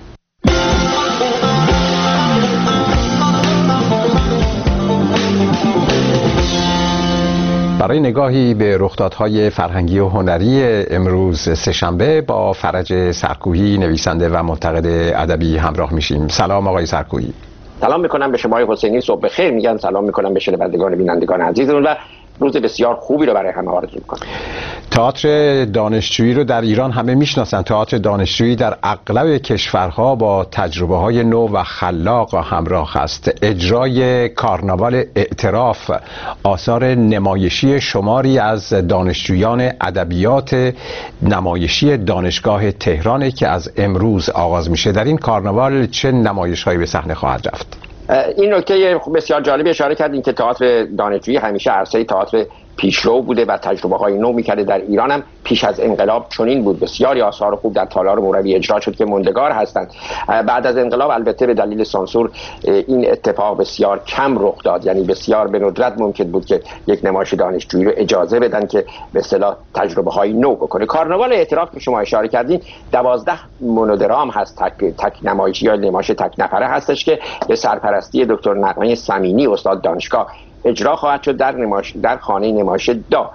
برای نگاهی به رخدادهای فرهنگی و هنری امروز سه‌شنبه با فرج سرکوهی، نویسنده و منتقد ادبی همراه میشیم. سلام آقای سرکوهی. سلام میکنم به شما آقای حسینی، صبح بخیر میگن. سلام میکنم به شنوندگان بینندگان عزیزمون و روز بسیار خوبی رو برای همه آرزو میکنم. تئاتر دانشجویی رو در ایران همه میشناسن. تئاتر دانشجویی در اغلب کشورها با تجربه های نو و خلاق همراه است. اجرای کارناوال اعتراف آثار نمایشی شماری از دانشجویان ادبیات نمایشی دانشگاه تهران که از امروز آغاز میشه. در این کارناوال چه نمایش‌هایی به صحنه خواهد رفت؟ این نکته بسیار جالبی اشاره کردین که تئاتر دانشجویی همیشه عرصه تئاتر پیشرو بوده و تجربه های نو میکرده. در ایران هم پیش از انقلاب چنین بود. بسیاری آثار خوب در تالار موروی اجرا شد که موندگار هستند. بعد از انقلاب البته به دلیل سانسور این اتفاق بسیار کم رخ داد، یعنی بسیار به ندرت ممکن بود که یک نمایش دانشجویی رو اجازه بدن که به اصطلاح تجربه های نو بکنه. کارناوال اعتراف که شما اشاره کردین دوازده مونودرام هست، تک, تک نمایشی یا نمایش تک نفره هستش که به سرپرستی دکتر نغمه سمینی استاد دانشگاه اجرا خواهد شد در نمایش در خانه نمایش دا.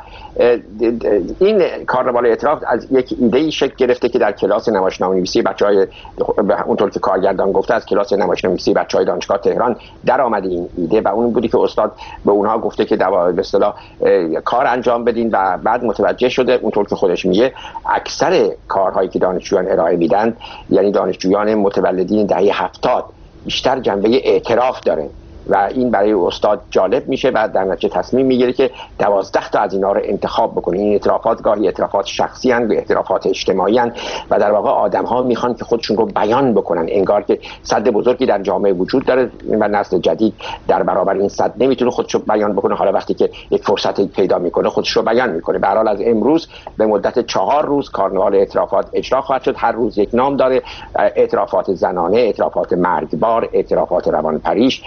این کارناوال اعتراف از یک ایده شکل گرفته که در کلاس نمایشنامه‌نویسی بچهای اونطور که کارگردان گفته از کلاس نمایشنامه‌نویسی بچهای دانشگاه تهران در آمده این ایده و اون بودی که استاد به اونها گفته که به اصطلاح کار انجام بدین و بعد متوجه شده اونطور که خودش میگه اکثر کارهایی که دانشجویان ارائه میدن، یعنی دانشجویان متولدین دهه هفتاد، بیشتر جنبه اعتراف داره و این برای استاد جالب میشه و در نتیجه تصمیم میگیره که دوازده تا از اینا رو انتخاب بکنه. این اعترافات گاهی اعترافات شخصی هستند، اعترافات اجتماعی هستند و در واقع آدم ها میخوان که خودشون رو بیان بکنن، انگار که سد بزرگی در جامعه وجود داره و نسل جدید در برابر این سد نمیتونه خودش رو بیان بکنه. حالا وقتی که یک فرصت پیدا میکنه خودش رو بیان میکنه. به هر حال از امروز به مدت چهار روز کارناوال اعترافات اجرا خواهد شد. هر روز یک نام داره: اعترافات زنانه، اعترافات مرگبار، اعترافات روانپریش و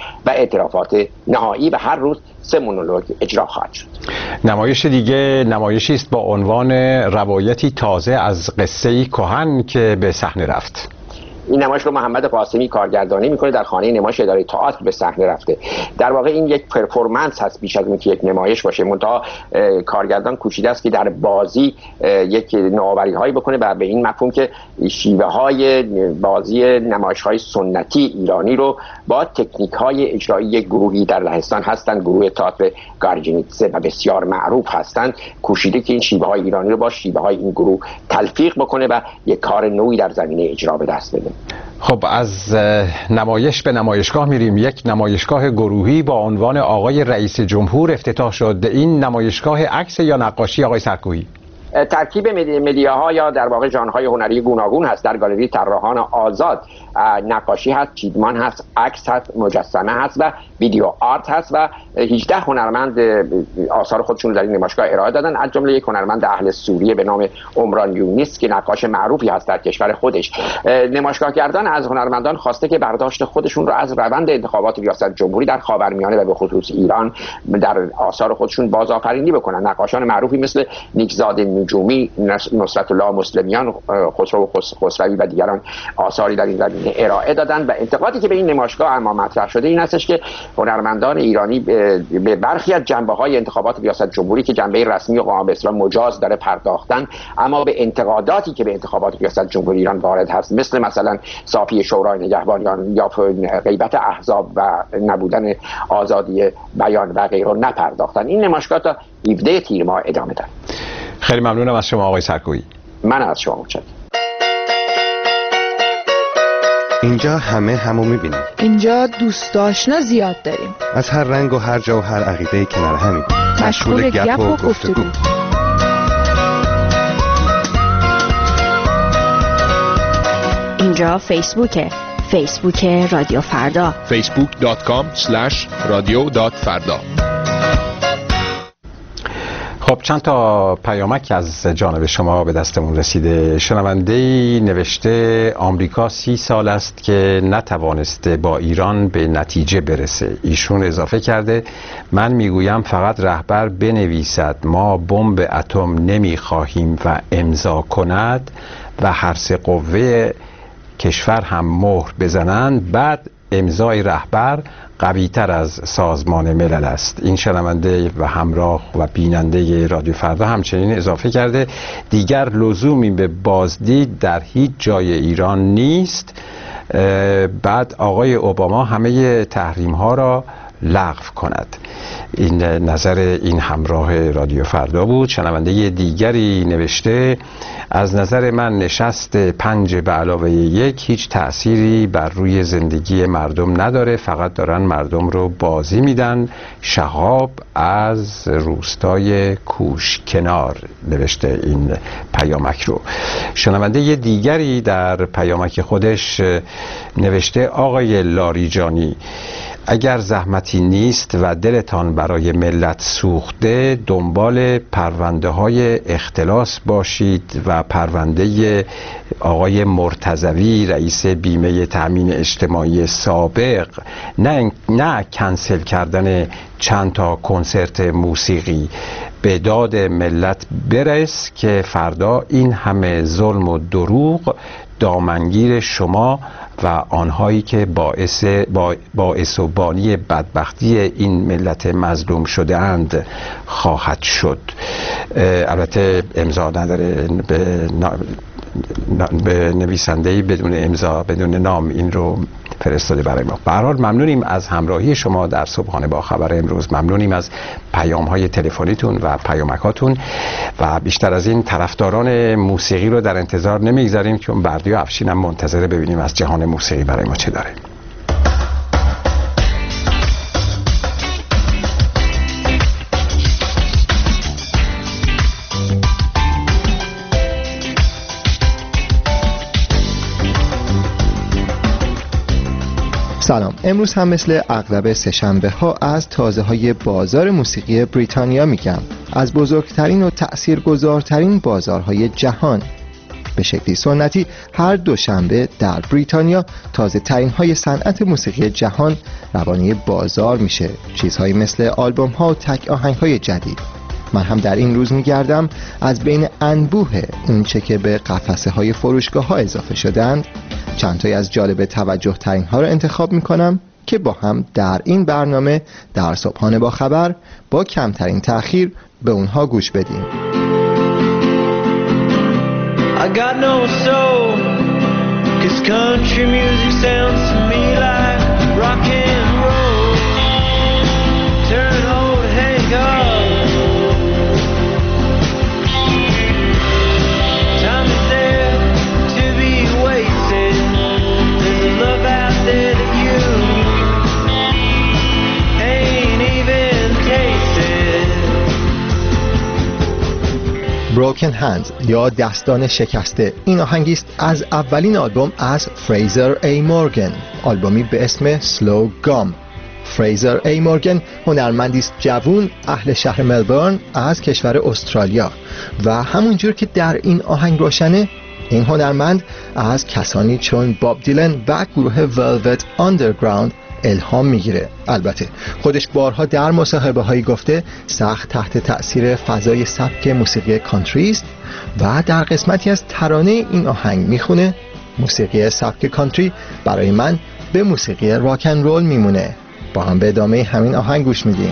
اعترافات نهایی و هر روز سه مونولوگ اجرا خواهد شد. نمایش دیگه نمایشی است با عنوان روایتی تازه از قصه‌ای کهن که به صحنه رفت. این نمایش رو محمد قاسمی کارگردانی میکنه، در خانه نمایش اداره تئاتر به صحنه رفته. در واقع این یک پرفورمنس هست بیش از اینکه یک نمایش باشه. منتها کارگردان کوشیده است که در بازی یک نوآوری هایی بکنه و به این مفهوم که شیوه های بازی نمایش های سنتی ایرانی رو با تکنیک های اجرایی گروهی در لهستان هستند، گروه تئاتر گارجینیتسه و بسیار معروف هستند، کوشیده که این شیوه های ایرانی رو با شیوه های این گروه تلفیق بکنه و یک کار نوعی در زمینه اجرا به دست بده. خب از نمایش به نمایشگاه میریم. یک نمایشگاه گروهی با عنوان آقای رئیس جمهور افتتاح شد. این نمایشگاه عکس یا نقاشی آقای سرکویی؟ ترکیب مدیاها یا در واقع ژانرهای هنری گوناگون هست. در گالری طراحان آزاد نقاشی هست، چیدمان هست، عکس هست، مجسمه هست و ویدیو آرت هست و هجده هنرمند آثار خودشون در این نمایشگاه ارائه دادن، از جمله یک هنرمند اهل سوریه به نام عمران یونس که نقاش معروفی هست در کشور خودش. نمایشگاهگردان از هنرمندان خواسته که برداشت خودشون رو از روند انتخابات ریاست جمهوری در خاورمیانه و به خصوص ایران در آثار خودشون بازآفرینی بکنن. نقاشان معروفی مثل نیکزاد نجومی، نصرت الله مسلمیان، خسرو خسروی و دیگران آثاری در این زمینه ارائه دادن و انتقادی که به این نمایشگاه اما مطرح شده این هستش که هنرمندان ایرانی به برخی از جنبه‌های انتخابات ریاست جمهوری که جنبه رسمی و قائم به اسلام مجاز داره پرداختن، اما به انتقاداتی که به انتخابات ریاست جمهوری ایران وارد هست مثل مثلا صافی شورای نگهبان یا غیبت احزاب و نبودن آزادی بیان و غیره نپرداختن. این نمایشگاه تا هفده تیر ماه ادامه داره. خیلی ممنونم از شما آقای سرکویی. من از شما متشکرم. اینجا همه همو میبینیم. اینجا دوست آشنا زیاد داریم. از هر رنگ و هر جا و هر عقیده کنار همیم. مشغول گپ و گفتگو. اینجا فیسبوکه. فیسبوک رادیو فردا. فیسبوک دات کام اسلش رادیو دات فردا. خب چند تا پیامک از جانب شما به دستمون رسیده. شنونده‌ای نوشته آمریکا سی سال است که نتوانسته با ایران به نتیجه برسه. ایشون اضافه کرده من میگویم فقط رهبر بنویسد ما بمب اتم نمیخواهیم و امضا کند و هر سه قوه کشور هم مهر بزنند، بعد امضای رهبر قوی تر از سازمان ملل است. این شنونده و همراه و بیننده رادیو فردا همچنین اضافه کرده دیگر لزومی به بازدید در هیچ جای ایران نیست. بعد آقای اوباما همه تحریم ها را لغو کند. این نظر این همراه رادیو فردا بود. شنونده دیگری نوشته از نظر من نشست پنج به علاوه یک هیچ تأثیری بر روی زندگی مردم نداره، فقط دارن مردم رو بازی میدن. شهاب از روستای کوشکنار نوشته این پیامک رو. شنونده دیگری در پیامک خودش نوشته آقای لاریجانی اگر زحمتی نیست و دلتان برای ملت سوخته دنبال پرونده های اختلاس باشید و پرونده آقای مرتضوی رئیس بیمه تأمین اجتماعی سابق، نه نه کنسل کردن چند تا کنسرت موسیقی. به داد ملت برس که فردا این همه ظلم و دروغ دامنگیر شما و آنهایی که باعث باعث و بانی بدبختی این ملت مظلوم شده اند خواهد شد. البته امضا نداره، به, به نویسنده‌ای بدون امضا بدون نام این رو فرستاده برای ما. به هر حال ممنونیم از همراهی شما در صبحانه با خبر امروز. ممنونیم از پیام‌های تلفنیتون و پیامکاتون و بیشتر از این طرفداران موسیقی رو در انتظار نمیگذاریم چون بردیا افشین هم منتظر ببینیم از جهان موسیقی برای ما چه داره. سلام. امروز هم مثل اغلب سه‌شنبه ها از تازه های بازار موسیقی بریتانیا میگم، از بزرگترین و تأثیرگذارترین بازارهای جهان. به شکلی سنتی هر دوشنبه در بریتانیا تازه ترین های صنعت موسیقی جهان روانه بازار میشه. چیزهایی مثل آلبوم ها و تک آهنگ های جدید. من هم در این روز میگردم از بین انبوه این چه که به قفسه های فروشگاه ها اضافه شدند چند تایی از جالب توجه ترین ها رو انتخاب میکنم که با هم در این برنامه در صبحانه با خبر با کمترین تأخیر به اونها گوش بدیم. I got no soul, 'cause country music sounds to me like rock and roll. Turn old Hank up. Time is there to be wasted. There's a love out there that you ain't even tasted. Broken Hands یا دستان شکسته، این آهنگی است از اولین آلبوم از فریزر ای مورگن، آلبومی به اسم سلو گام. فریزر ای مورگن هنرمندی است جوان اهل شهر ملبورن از کشور استرالیا و همونجور که در این آهنگ روشنه این هنرمند از کسانی چون باب دیلن و گروه ولوت آندرگراوند الهام میگیره. البته خودش بارها در مصاحبه هایی گفته سخت تحت تأثیر فضای سبک موسیقی کانتری است و در قسمتی از ترانه این آهنگ میخونه موسیقی سبک کانتری برای من به موسیقی راکن رول میمونه. با هم به ادامه همین آهنگ گوش میدیم.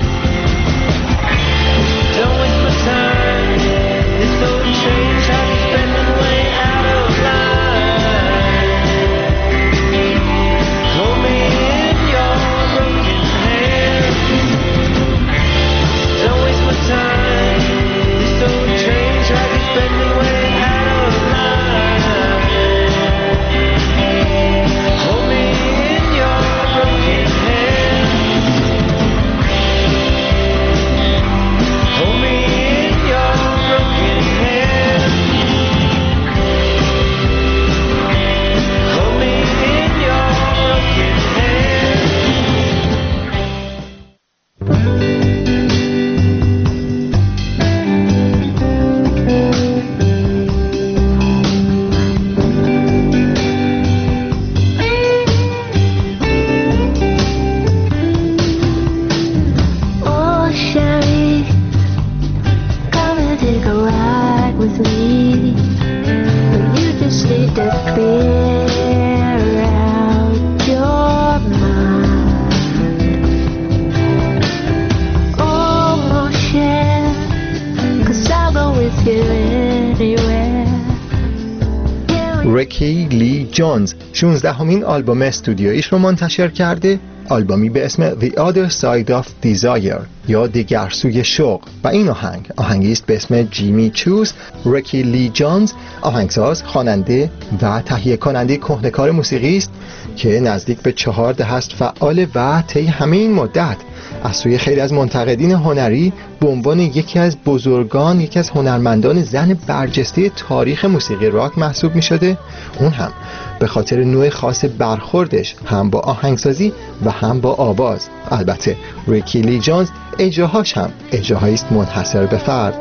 ریکی لی جونز شانزدهمین آلبوم استودیویش رو منتشر کرده، آلبومی به اسم The Other Side of Desire یا دیگر سوی شوق و این آهنگ آهنگی است به اسم جیمی چوز. ریکی لی جونز آهنگساز، خواننده و تهیه کننده کهنه‌کار موسیقی است که نزدیک به چهار دهه است فعال و طی همه این مدت از سوی خیلی از منتقدین هنری به عنوان یکی از بزرگان، یکی از هنرمندان زن برجسته تاریخ موسیقی راک محسوب می شده، اون هم به خاطر نوع خاص برخوردش هم با آهنگسازی و هم با آواز. البته ریکی لی جونز اجراهاش هم اجراهایی است منحصر به فرد.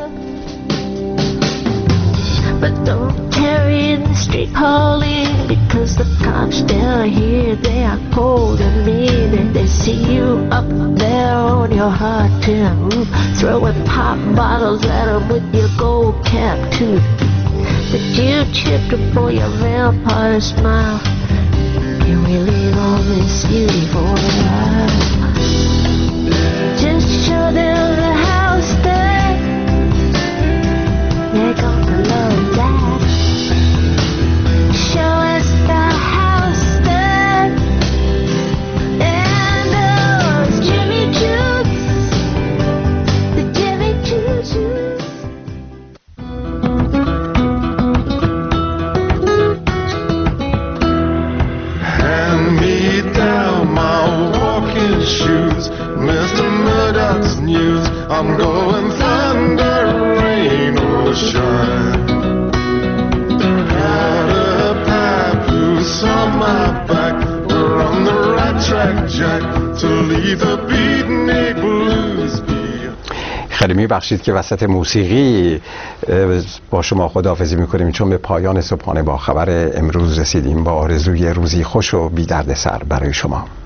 Street calling because the cops they're here, they are cold and mean, and they see you up there on your hard tin roof, throwing pop bottles at them with your gold cap too. But you chipped them for your vampire smile. Can we leave all this beauty for a while? Just show them the house that they're gonna love that. Show us the house that and those Jimmy Choo's, the Jimmy Choo's. Hand me down my walking shoes, Mister Murdoch's news. I'm going thunder, rain or shine. On my back, we're on the right track, Jack, to leave the beatnik blues behind. خیلی میبخشید که وسط موسیقی با شما خداحافظی میکنیم، چون به پایان صبحانه با خبر امروز رسیدیم با آرزوی روزی خوش و بی دردسر برای شما.